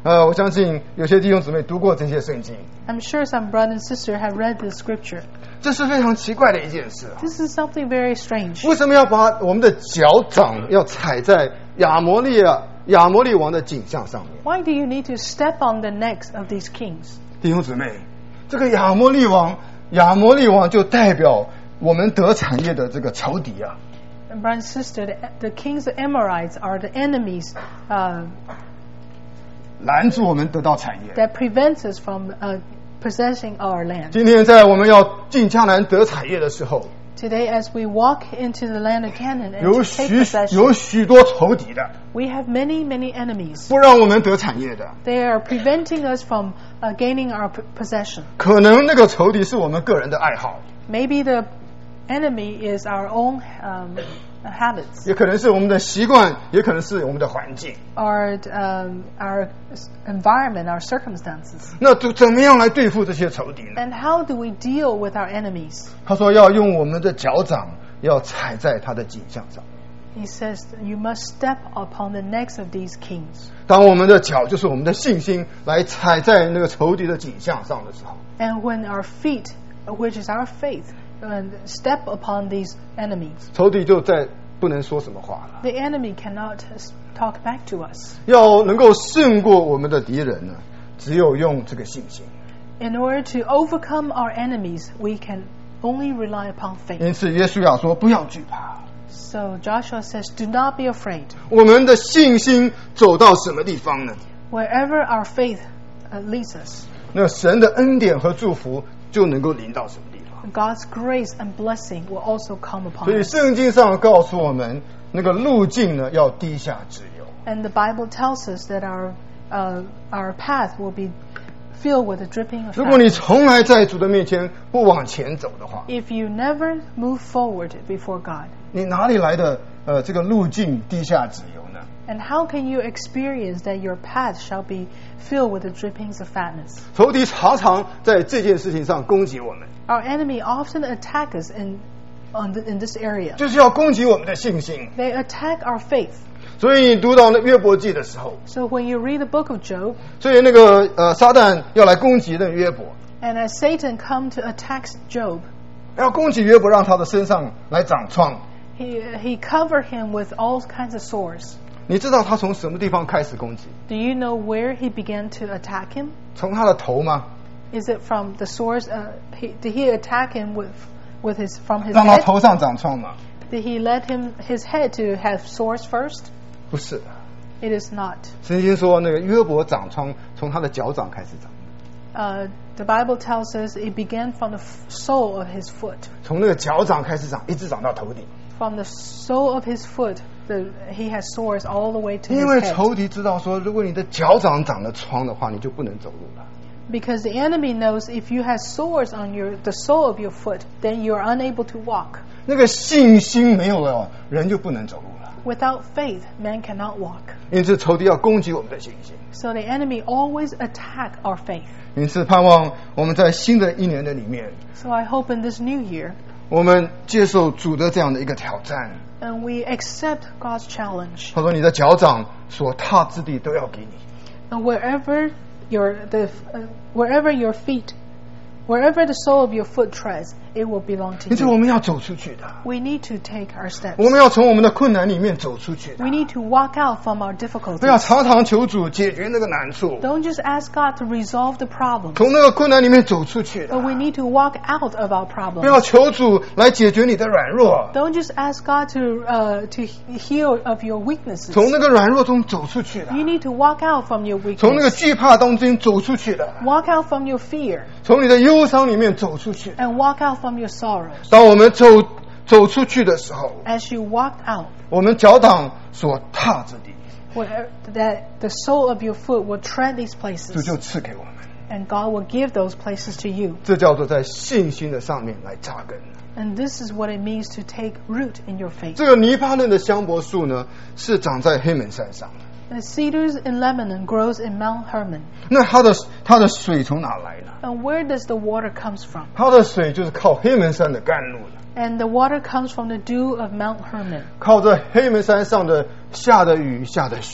呃，我相信有些弟兄姊妹读过这些圣经。 I'm sure some brother and sister have read the scripture. 这是非常奇怪的一件事。 This is something very strange. 为什么要把我们的脚掌要踩在亚摩利亚亚摩利王的颈项上面？ Why do you need to step on the necks of these kings? 弟兄姊妹，这个亚摩利王，亚摩利王就代表我们得产业的这个仇敌啊。 And brother and sister, the, the kings of Amorites are the enemies uh, 拦住我们得到产业 that prevents us from uh, possessing our land. 今天在我们要进迦南得产业的时候， Today, as we walk into the land of Canaan and 有 to 许 take possession, 有许多仇敌的， we have many, many enemies. 不让我们得产业的。 They are preventing us from uh, gaining our p- possession. 可能那个仇敌是我们个人的爱好， Maybe the enemy is our own um, habits, 也可能是我们的习惯，也可能是我们的环境。 or um, our environment, our circumstances. 那怎怎么样来对付这些仇敌呢？ And how do we deal with our enemies? 他说要用我们的脚掌要踩在他的颈项上。 He says you must step upon the necks of these kings. 当我们的脚就是我们的信心来踩在那个仇敌的颈项上的时候， And when our feet, which is our faith, uh, step upon these enemies, 仇敌就再不能说什么话了。 the enemy cannot talk back to us. 要能够胜过我们的敌人呢，只有用这个信心。 In order to overcome our enemies, we can only rely upon faith. 因此，耶稣要说不要惧怕。 So Joshua says, do not be afraid. 我们的信心走到什么地方呢？ Wherever our faith uh, leads us, 那神的恩典和祝福就能够临到什么地方。 God's grace and blessing will also come upon 所以 us. 圣经上告诉我们，那个路径呢要低下自由。 And the Bible tells us that our uh, our path will be filled with the dripping of 如果你 fat. 从来在主的面前不往前走的话， If you never move forward before God, 你哪里来的呃这个路径低下自由呢？ and how can you experience that your path shall be filled with the drippings of fatness? 仇敌常常在这件事情上攻击我们， Our enemy often attack us in on the, in this area. 就是要攻击我们的信心。 They attack our faith. 所以你读到那约伯记的时候， So when you read the book of Job, 所以那个呃撒旦要来攻击那个约伯， and as Satan come to attack Job, 要攻击约伯，让他的身上来长疮。 he he covered him with all kinds of sores. 你知道他从什么地方开始攻击？ Do you know where he began to attack him? 从他的头吗？ Is it from the sores? Uh, he, did he attack him with with his from his 让他 head? 头上长疮吗？ Did he let him his head to have sores first? 不是的， It is not. 圣经说那个约伯长疮从他的脚掌开始长， Uh, the Bible tells us it began from the f- sole of his foot. 从那个脚掌开始长，一直长到头顶。 From the sole of his foot, the, he has sores all the way to 因 his 为 head. 仇敌知道说，如果你的脚掌长了疮的话，你就不能走路了。 Because the enemy knows if you have sores on your the sole of your foot, then you are unable to walk. 那个信心没有了，人就不能走路了。 Without faith, man cannot walk. 因此，仇敌要攻击我们的信心。 So the enemy always attack our faith. 因此，盼望我们在新的一年的里面， So I hope in this new year, 我们接受主的这样的一个挑战。 and we accept God's challenge. 他说：“你的脚掌所踏之地都要给你。” And wherever your the uh, wherever your feet, wherever the sole of your foot treads, it will belong to 因此，我 you. 们要走出去的。 We need to take our steps. 我们要从我们的困难里面走出去的 We。need to walk out from our 不要 difficulties. 常常求主解决那个难处， Don't just ask God to resolve the problem, 从那个困难里面走出去的 but。we need to walk out of our 不要 problems. 求主来解决你的软弱， Don't just ask God to uh, to heal of your weaknesses. 从那个软弱中走出去的， You need to walk out from your 从那个 weakness. 惧怕当中走出去的， Walk out from your fear 从你的忧伤里面走出去。 and walk out from your sorrows. 当我们走走出去的时候， As you walk out, 我们脚掌所踏之地， where that the sole of your foot will tread these 主 places, 就赐给我们。 and God will give those places to you. 这叫做在信心的上面来扎根。 And this is what it means to take root in your faith. 这个黎巴嫩的香柏树呢，是长在黑门山上的。 The cedars in Lebanon grows in Mount Hermon. 那它的它的水从哪来呢？ And where does the water comes from? 它的水就是靠黑门山的甘露的， And the water comes from the dew of Mount Hermon. 靠着黑门山上的下的雨下的雪。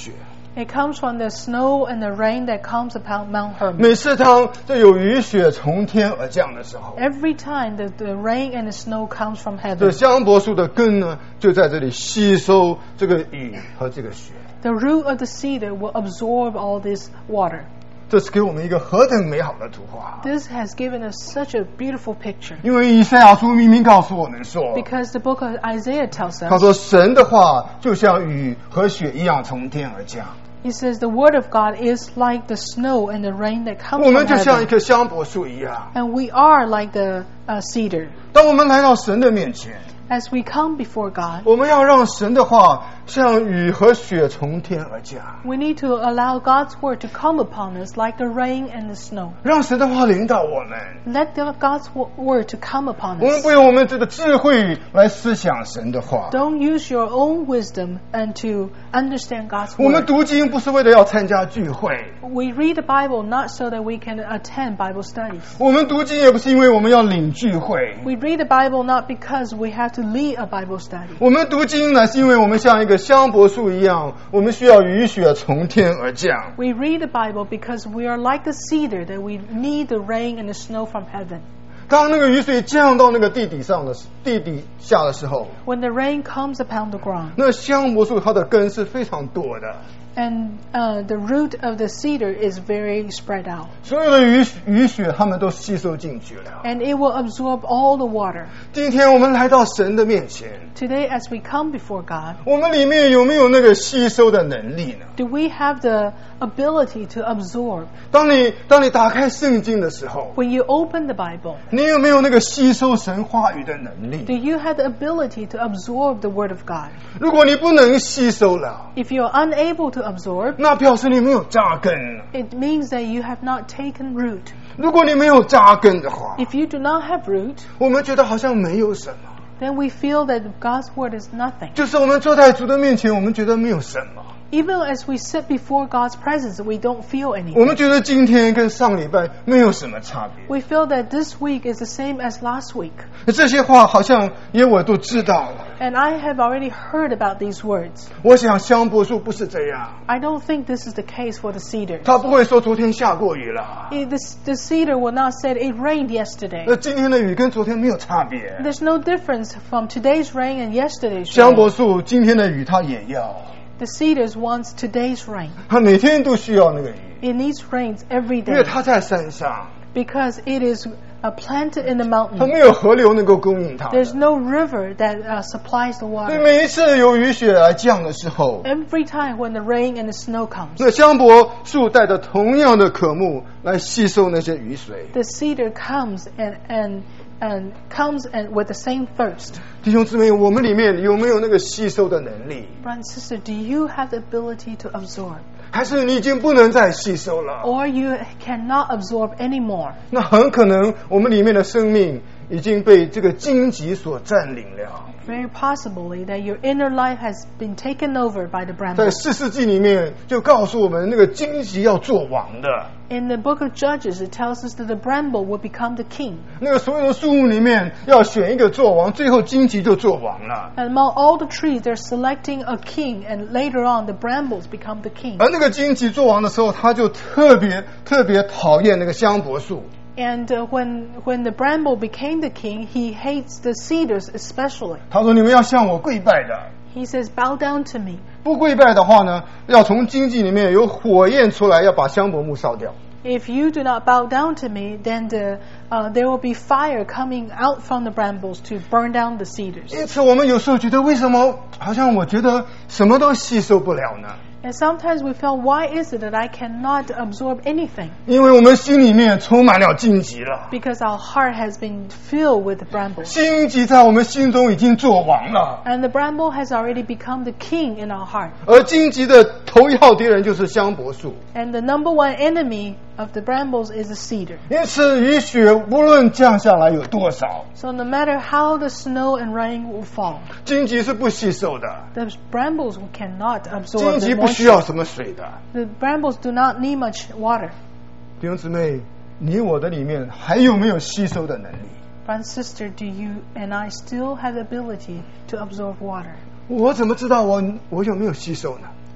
It comes from the snow and the rain that comes upon Mount Hermon. 每次当这有雨雪从天而降的时候， Every time the, the rain and the snow comes from 这 heaven, 香柏树的根呢，就在这里吸收这个雨和这个雪。 the root of the cedar will absorb all this water. 这是给我们一个何等美好的图画！ This has given us such a beautiful picture. 因为以赛亚书明明告诉我们说， Because the book of Isaiah tells 他 us, 说神的话就像雨和雪一样从天而降， he says the word of God is like the snow and the rain that comes 我 from 们就像一 heaven. 棵香柏树一样。 And we are like the uh, cedar. 当我们来到神的面前， As we come before God, 我们要让神的话像雨和雪从天而降， we need to allow God's word to come upon us like the rain and the snow. 让神的话领导我们。 Let the, God's wo- word to come upon 我们 us. 不用我们这个智慧来思想神的话。 Don't use your own wisdom and to understand God's 我们 word. 读经不是为了要参加聚会， We read the Bible not so that we can attend Bible studies. 我们读经也不是因为我们要领聚会， We read the Bible not because we have to lead a Bible study. 我们读经呢是因为我们像一个香柏树一样，我们需要雨雪从天而降。 We read the Bible because we are like the cedar that we need the rain and the snow from heaven. 当那个雨水降到那个地底上的地底下的时候， When the rain comes upon the ground, 那香柏树它的根是非常多的， and uh, the root of the cedar is very spread out, 所有的雨雨雪它们都吸收进去了。 and it will absorb all the water. 今天我们来到神的面前， Today, as we come before God, 我们里面有没有那个吸收的能力呢？ do we have the ability to absorb? 当你当你打开圣经的时候， When you open the Bible, 你有没有那个吸收神话语的能力？ do you have the ability to absorb the Word of God? 如果你不能吸收了， If you're unable to absorb, 那表示你没有扎根。 it means that you have not taken root. 如果你没有扎根的话， If you do not have root, 我们觉得好像没有什么， then we feel that God's Word is nothing. 就是我们坐在主的面前，我们觉得没有什么， Even as we sit before God's presence, we don't feel 我 anything. 们觉得今天跟上礼拜没有什么差别。 We feel that this week is the same as last week. 这些话好像也我都知道了。 And I have already heard about these words. 我想香柏树不是这样， I don't think this is the case for the cedar. 他不会说昨天下过雨了， It- the, the cedar will not say it rained yesterday. 那今天的雨跟昨天没有差别。 There's no difference from today's rain and yesterday's 香柏 rain. 树今天的雨它也要， The cedars wants today's rain. 它每天都需要那个雨， It needs rains every 因为 day 它在山上， because it is uh, planted in the 它 mountain. 没有河流能够供应它的。 There's no river that uh, supplies the 所以 water. 每一次有雨雪来降的时候， Every time when the rain and the snow comes, 那香柏树带着同样的渴慕来吸收那些雨水。 the cedar comes and and and comes and with the same thirst. 弟兄姊妹，我们里面有没有那个吸收的能力？ Brother and sister, do you have the ability to absorb? 还是你已经不能再吸收了？ Or you cannot absorb anymore? 那很可能我们里面的生命已经被这个荆棘所占领了。 Very possibly that your inner life has been taken over by the 在 bramble. 四世纪里面就告诉我们，那个荆棘要做王的， In the book of Judges, it tells us that the bramble will become the king. 那个所有的树木里面要选一个做王，最后荆棘就做王了。 And among all the trees, they're selecting a king, and later on, the brambles become the king. 而那个荆棘做王的时候，他就特别特别讨厌那个香柏树。 And uh, when when the bramble became the king, he hates the cedars especially. 他说：“你们要向我跪拜的， He says, "Bow down to me." 不跪拜的话呢，要从荆棘里面有火焰出来，要把香柏木烧掉。” If you do not bow down to me, then the, uh, there will be fire coming out from the brambles to burn down the cedars. 因此，我们有时候觉得，为什么好像我觉得什么都吸收不了呢？ And sometimes we feel, why is it that I cannot absorb anything? 因为我们心里面充满了荆棘了， Because our heart has been filled with brambles. 荆棘在我们心中已经做王了， And the bramble has already become the king in our heart. 而荆棘的头一号敌人就是香柏树。 And the number one enemy of the brambles is the cedar. 因此，雨雪无论降下来有多少， So no matter how the snow and rain will fall, 荆棘是不吸收的， the brambles cannot absorb 荆 the 棘不 moisture. 需要什么水的。 The brambles do not need much water. 弟兄姊妹，你我的里面还有没有吸收的能力？ Brother and sister, do you and I still have the ability to absorb water? 我怎么知道我我有没有吸收呢？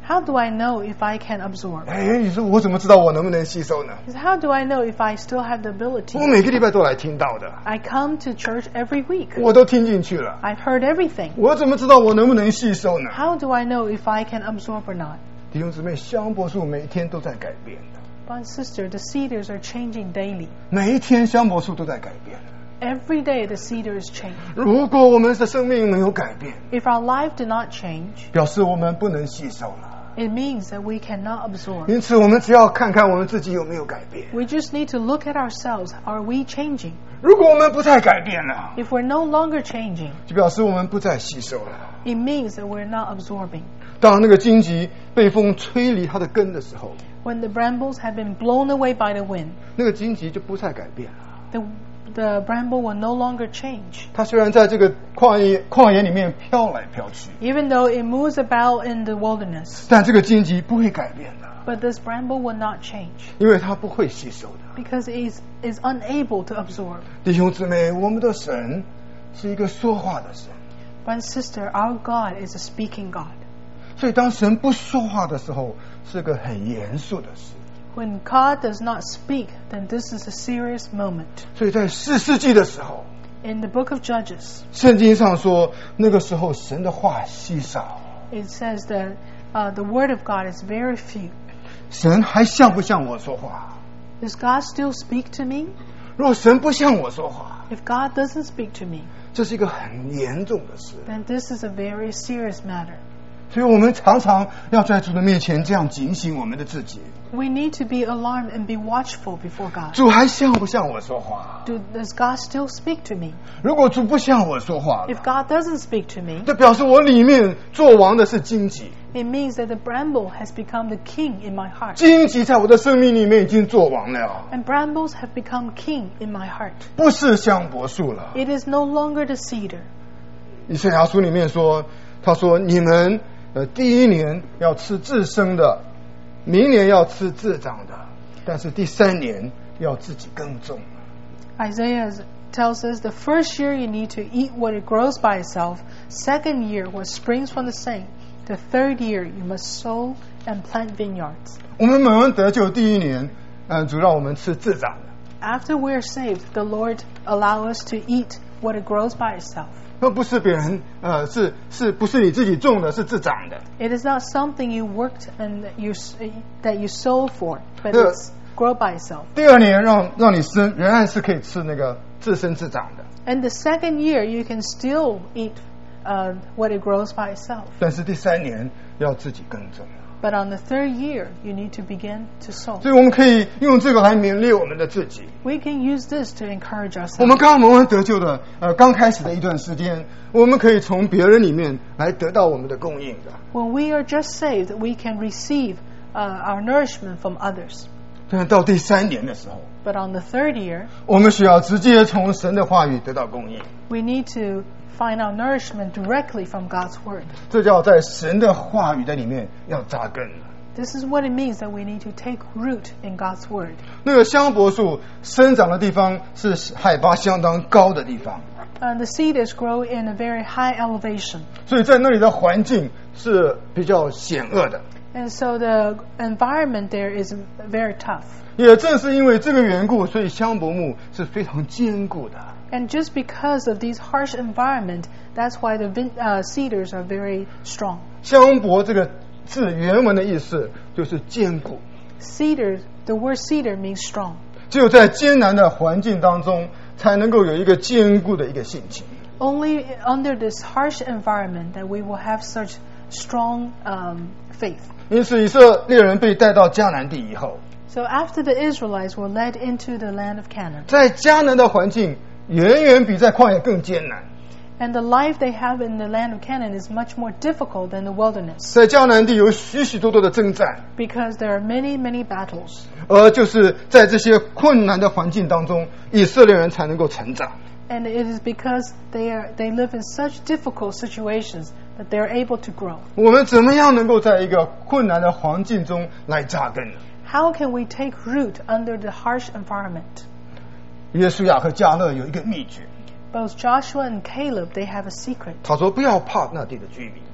How do I know if I can absorb? 哎，你说我怎么知道我能不能吸收呢？ How do I know if I still have the ability? 我每个礼拜都来听到的， I come to church every week. 我都听进去了， I've heard everything. 我怎么知道我能不能吸收呢？ How do I know if I can absorb or not? 弟兄姊妹，香柏树每天都在改变的， But sister, the cedars are changing daily. 每一天香柏树都在改变。 Every day the cedar is changing. 如果我们的生命没有改变， If our life did not change, 表示我们不能吸收了。 it means that we cannot absorb. 因此，我们只要看看我们自己有没有改变。 We just need to look at ourselves. Are we changing? 如果我们不再改变了， If we're no longer changing, 就表示我们不再吸收了。 it means that we're not absorbing. 当那个荆棘被风吹离它的根的时候， When the brambles have been blown away by the wind, 那个荆棘就不再改变了。 the, the bramble will no longer change. 它虽然在这个旷野旷野里面飘来飘去， Even though it moves about in the wilderness, 但这个荆棘不会改变的， but this bramble will not change 因为它不会吸收的。 because it is, is unable to absorb. 弟兄姊妹，我们的神是一个说话的神， But sister, our God is a speaking God. 所以当神不说话的时候，是个很严肃的事。 When God does not speak, then this is a serious moment. 所以在四世纪的时候， In the book of Judges, 圣经上说，那个时候神的话稀少， it says that uh, the word of God is very few. 神还向不向我说话？ Does God still speak to me? 若神不向我说话， If God doesn't speak to me, 这是一个很严重的事。 then this is a very serious matter. 所以我们常常要在主的面前这样警醒我们的自己。 We need to be alarmed and be watchful before God. 主还向不向我说话？ Do, does God still speak to me? 如果主不向我说话， If God doesn't speak to me, 这表示我里面做王的是荆棘， it means that the bramble has become the king in my heart. 荆棘在我的生命里面已经做王了， And brambles have become king in my heart. 不是香柏树了。 It is no longer the cedar. 以赛亚书里面说，他说你们呃第一年要吃自生的，明年要吃自长的，但是第三年要自己耕种。 Isaiah tells us the first year you need to eat what it grows by itself, second year what springs from the same, the third year you must sow and plant vineyards. 我们蒙恩得救第一年，嗯、呃，主让我们吃自长的， After we're saved, the Lord allow us to eat what it grows by itself. 那不是别人，呃，是是不是你自己种的，是自长的。 It is not something you worked and that you that you sow for, but Yeah. it's grow by itself. 第二年让让你生，仍然是可以吃那个自生自长的， And the second year you can still eat uh, what it grows by itself. 但是第三年要自己耕种。 But on the third year, you need to begin to sow. 所以我们可以用这个来勉励我们的自己。 We can use this to encourage 我们 ourselves. 刚蒙恩得救的，呃，刚开始的一段时间，我们可以从别人里面来得到我们的供应的。 When we are just saved, we can receive uh, our nourishment from others. 但到第三年的时候， But on the third year, 我们需要直接从神的话语得到供应， we need to find our nourishment directly from God's word. 这叫在神的话语的里面要扎根。 This is what it means that we need to take root in God's word. 那个香柏树生长的地方是海拔相当高的地方， Uh, the cedars grow in a very high elevation. 所以在那里的环境是比较险恶的。 And so the environment there is very tough. 也正是因为这个缘故，所以香柏木是非常坚固的。 And just because of these harsh environment, that's why the vin- uh, cedars are very strong. 香柏这个字原文的意思就是坚固， Cedar, the word cedar means strong. 只有在艰难的环境当中，才能够有一个坚固的一个性情。 Only under this harsh environment that we will have such strong um, faith. 因此，以色列人被带到迦南地以后， So after the Israelites were led into the land of Canaan, 在迦南的环境远远比在旷野更艰难。 and the life they have in the land of Canaan is much more difficult than the wilderness, 在迦南地有许许多多的征战， because there are many, many battles. 而就是在这些困难的环境当中，以色列人才能够成长。 And it is because they are they live in such difficult situations that they are able to grow. 我们怎么样能够在一个困难的环境中来扎根呢？ How can we take root under the harsh environment? 约书亚和迦勒有一个秘诀， Both Joshua and Caleb, they have a secret. 他说不要怕那地的居民，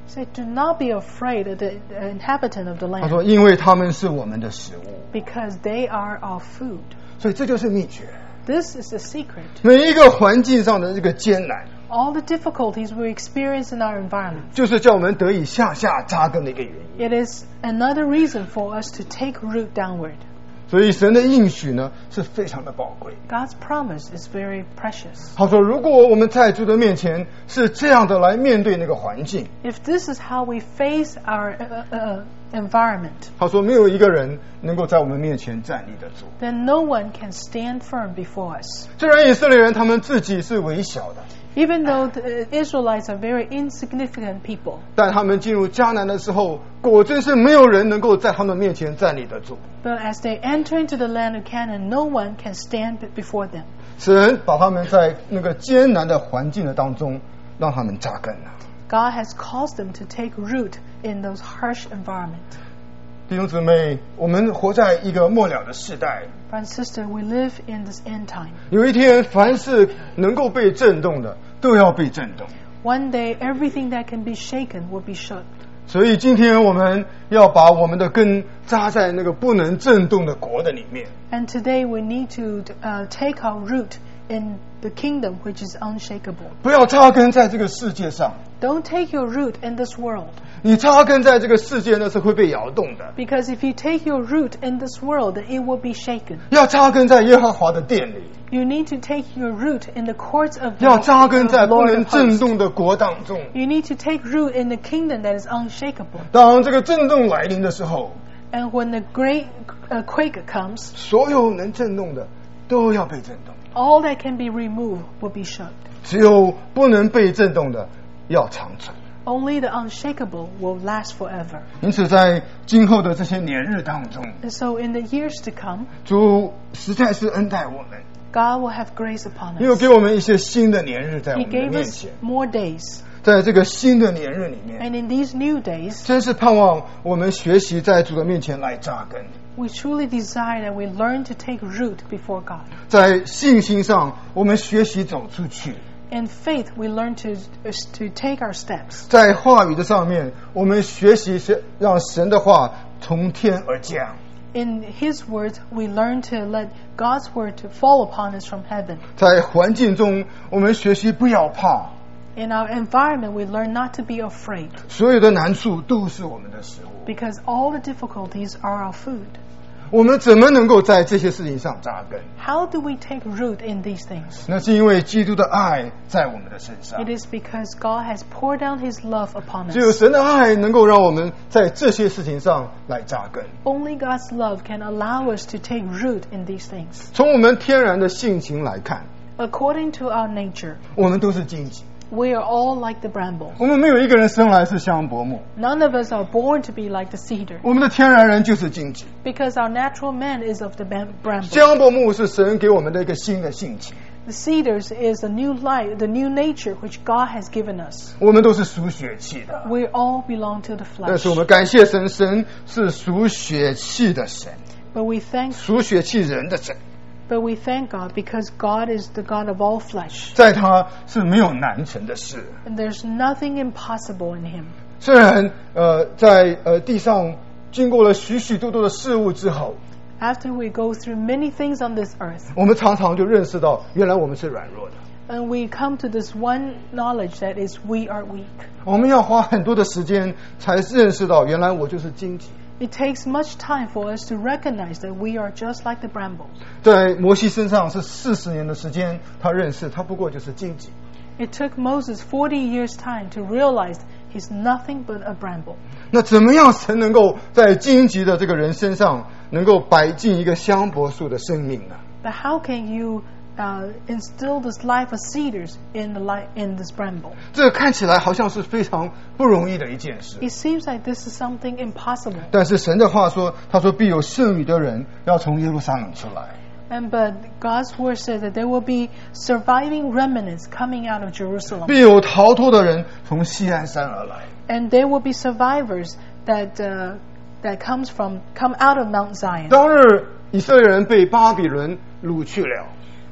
Say, do not be afraid of the inhabitant of the 他 land, 说，因为他们是我们的食物。 because they are our food. 所以这就是秘诀。 This is the secret. 每一个环境上的这个艰难， All the difficulties we experience in our environment. 就是叫我们得以向下扎根的一个原因。 It is another reason for us to take root downward. 所以神的应许呢是非常的宝贵。 God's promise is very precious. 他说，如果我们在主的面前是这样的来面对那个环境， If this is how we face our uh, uh, environment, 他说没有一个人能够在我们面前站立得住。 then no one can stand firm before us. 虽然以色列人他们自己是微小的， Even though the Israelites are very insignificant people, 但他们进入迦南的时候，果真是没有人能够在他们面前站立得住。 but as they enter into the land of Canaan, no one can stand before them. 神把他们在那个艰难的环境的当中，让他们扎根了。 God has caused them to take root in those harsh environments. 弟兄姊妹，我们活在一个末了的世代， Brother and sister, we live in this end time. 有一天，凡是能够被震动的，都要被震动。 One day, everything that can be shaken will be shook. 所以今天我们要把我们的根扎在那个不能震动的国的里面。 And today we need to uh, take our root in the kingdom which is unshakable. 不要扎根在这个世界上， Don't take your root in this world. 你扎根在这个世界呢是会被摇动的。 Because if you take your root in this world, then it will be shaken. 要扎根在耶和华的殿里， You need to take your root in the courts of the 要扎根在 uh, 不 Lord 能 of 震 hosts. 动的国当中。 You need to take root in the kingdom that is unshakable. 当这个震动来临的时候， And when the great uh, quake comes, 所有能震动的都要被震动， all that can be removed will be shook. 只有不能被震动的要长存。 Only the unshakable will last forever. 因此，在今后的这些年日当中， And so in the years to come, 主实在是恩待我们， God will have grace upon 又 us. 给我们一些新的年日在我 He 们的 gave 面 us 前。 more days. 在这个新的年日里面， And in these new days, 真是盼望我们学习在主的面前来扎根。 we truly desire that we learn to take root before God. 在信心上，我们学习走出去； In faith, we learn to, to take our steps. 在话语的上面，我们学习是让神的话从天而降。 In His words, we learn to let God's word to fall upon us from heaven. 在环境中，我们学习不要怕， In our environment, we learn not to be afraid, 所有的难处都是我们的食物。 because all the difficulties are our food. 我们怎么能够在这些事情上扎根？ How do we take root in these things? 那是因为基督的爱在我们的身上 It。is because God has poured down His love upon 只有 us. 神的爱能够让我们在这些事情上来扎根。 Only God's love can allow us to take root in these things. 从我们天然的性情来看， According to our nature, 我们都是荆棘， we are all like the bramble. 我们没有一个人生来是香柏木， None of us are born to be like the cedar, 我们的天然人就是荆棘。 because our natural man is of the bam- bramble. 香柏木是神给我们的一个新的性情， The cedars is the new life, the new nature which God has given us. 我们都是属血气的。 We all belong to the 但 flesh. 是我们感谢神，神是属血气的神， But we thank 属血气人的神， but we thank God because God is the God of all flesh. 在他是没有难成的事。 And there's nothing impossible in Him. 虽然呃在呃地上经过了许许多多的事物之后， After we go through many things on this earth, 我们常常就认识到，原来我们是软弱的。 and we come to this one knowledge that is we are weak. 我们要花很多的时间才认识到，原来我就是荆棘。 It takes much time for us to recognize that we are just like the brambles. 在摩西身上是四十年的时间，他认识他不过就是荆棘。 It took Moses forty years' time to realize he's nothing but a bramble. 那怎么样才能够在荆棘的这个人身上，能够摆进一个香柏树的生命呢？ But how can you uh, instill this life of cedars in the li- in this bramble? 这个看起来好像是非常不容易的一件事。 It seems like this is something impossible. 但是神的话说，他说必有剩余的人要从耶路撒冷出来。 And but God's word says that there will be surviving remnants coming out of Jerusalem. 必有逃脱的人从锡安山而来。 And there will be survivors that uh, that comes from come out of Mount Zion. 当日以色列人被巴比伦掳去了，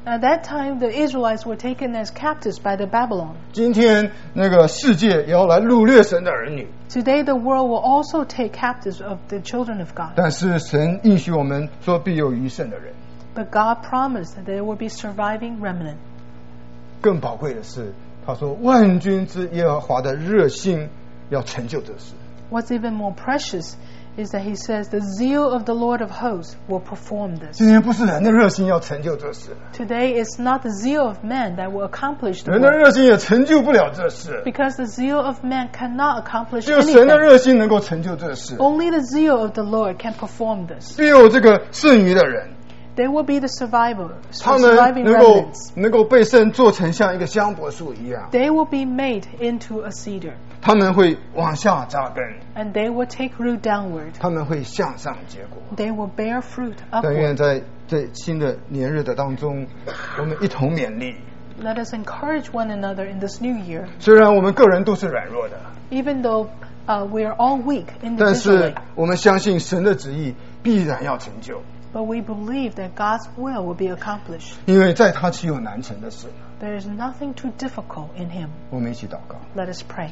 At that time, the Israelites were taken as captives by the Babylon. 今天那个世界也要来掳掠神的儿女。 Today, the world will also take captives of the children of God. 但是神应许我们说，必有余剩的人。 But God promised that there will be surviving remnant. 更宝贵的是，他说万军之耶和华的热心要成就这事。 What's even more precious is that he says the zeal of the Lord of hosts will perform this. 今天不是人的热心要成就这事， Today, it's not the zeal of man that will accomplish the 人的 work. 热心也成就不了这事， Because the zeal of man cannot accomplish 只有神的 anything. 热心能够成就这事。 Only the zeal of the Lord can perform this. 必有这个剩余的人， There will be the survivor, 他们 surviving 能够 remnants. 能够被神做成像一个香柏树一样， They will be made into a cedar, 他们会往下扎根， and they will take root downward. 他们会向上结果。 They will bear fruit 但愿 upward. 在这新的年日的当中，我们一同勉励。 Let us encourage one another in this new year. 虽然我们个人都是软弱的， Even though uh, we are all weak 但是 individually, 我们相信神的旨意必然要成就， but we believe that God's will will be accomplished. 因为在他岂有难成的事呢？ There is nothing too difficult in Him. 我们一起祷告。 Let us pray.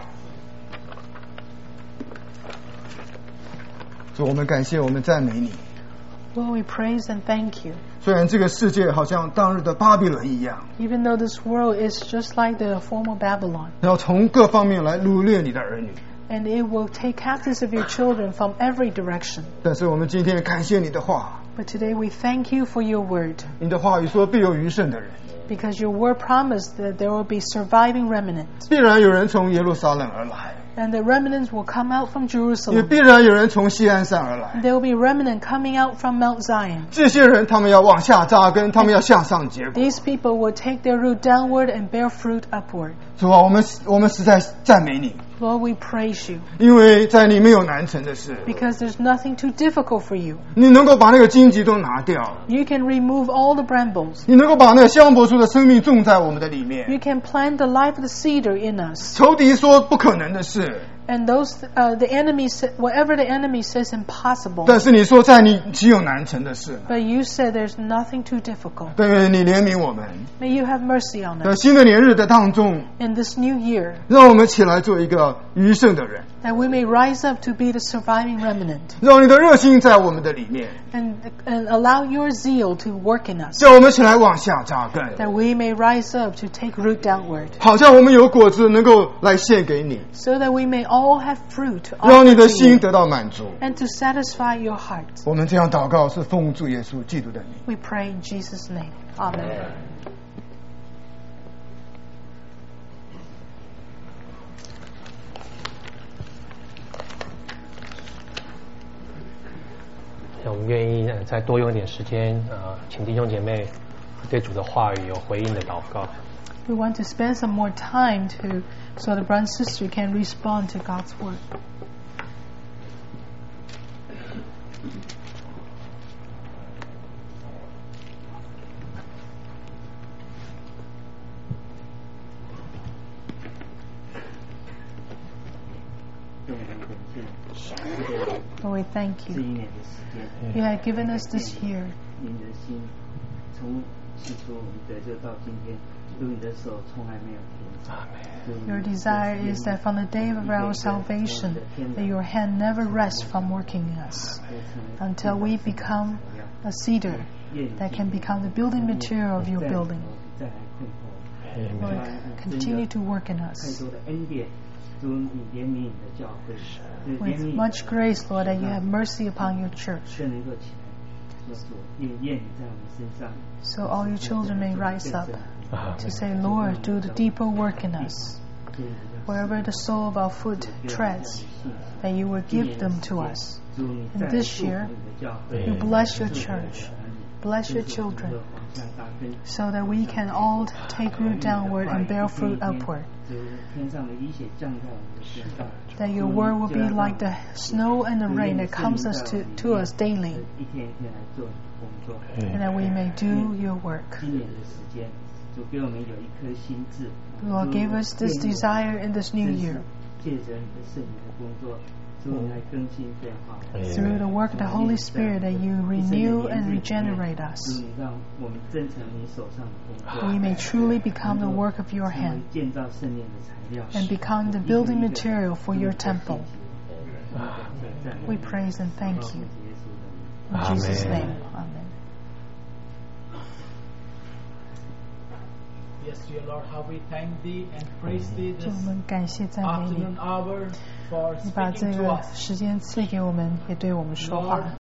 主，我们感谢，我们赞美你。 Lord, we praise and thank you. 虽然这个世界好像当日的巴比伦一样， Even though this world is just like the former Babylon, 要从各方面来掳掠你的儿女， and it will take captives of your children from every direction. 但是我们今天感谢你的话， But today we thank you for your word, 你的话语说必有余剩的人， because your word promised that there will be surviving remnants, 必然有人从耶路撒冷而来， and the remnants will come out from 也 Jerusalem. 必然有人从西安山而来。 There will be remnant coming out from Mount Zion. 这些人他们要往下扎根，他们要向上结果。 These people will take their root downward and bear fruit upward. 主啊，我们我们实在赞美你， Lord, we praise you, 因为在你没有难成的事， because there's nothing too difficult for you. 你能够把那个荆棘都拿掉， You can remove all the brambles. 你能够把那个香柏树的生命种在我们的里面。 You can plant the life of the cedar in us. 仇敌说不可能的事， And those, uh, the enemy, sa- whatever the enemy says impossible, 但是你说在你岂有难成的事呢？ but you said there's nothing too difficult. 但愿你怜悯我们， May you have mercy on 在 us 新的年日的当中， in this new year, 让我们起来做一个余剩的人， that we may rise up to be the surviving remnant, 让你的热心在我们的里面， and, and allow your zeal to work in us, 叫我们起来往下扎根， that we may rise up to take root downward, 好像我们有果子能够来献给你， so that we may all have fruit to 让你 offer 的 to 心 you, 得到满足。 and to satisfy your heart. 我们这样祷告是奉主耶稣基督的名。 We pray in Jesus' name. Amen. 我们愿意呃再多用一点时间，呃，请弟兄姐妹对主的话语有回应的祷告。 We want to spend some more time to, so the brother and sister can respond to God's word. 用我们本性， Lord, we thank 这 you. 一年的时间， You have given us this year. 您的心从起初我们得救到今天，有你的手从来没有停止。 Your desire is that from the day of our salvation, that your hand never rests from working in us, until we become a cedar that can become the building material of your building. 再来困惑， Lord, continue to work in 太 us. 多的恩典，主你怜悯你的教会，这怜 With 悯 much grace, Lord, that you have mercy upon your church, 更能够起来，说主也愿你在我们身上， so all your children may rise up to say, Lord, do the deeper work in us. Wherever the sole of our foot treads, that you will give them to us. 主你 And 在 this 祝福 year, 你的教会， you bless your church, bless your children, 往下扎根。 so that we can all take root downward and bear fruit upward. 主天上的雨雪降在我们的身上， That your word will be like the snow and the rain that comes us to, to us daily, 一天一天来做工作。 and that we may do your work. 今年的时间，主给我们有一颗心智。 Lord, give us this desire in this new year, 借着你的圣灵的工作，主 Through the work of the Holy Spirit, that you renew and regenerate us. We may truly become the work of your hand and become the building material for your temple. We praise and thank you. In Jesus' name, amen. Yes, dear Lord, how we thank thee and praise thee 就 this 我们感谢赞美你， afternoon hour for 你把这 speaking to 个 us. 时间赐给我们，也对我们说话。 Lord,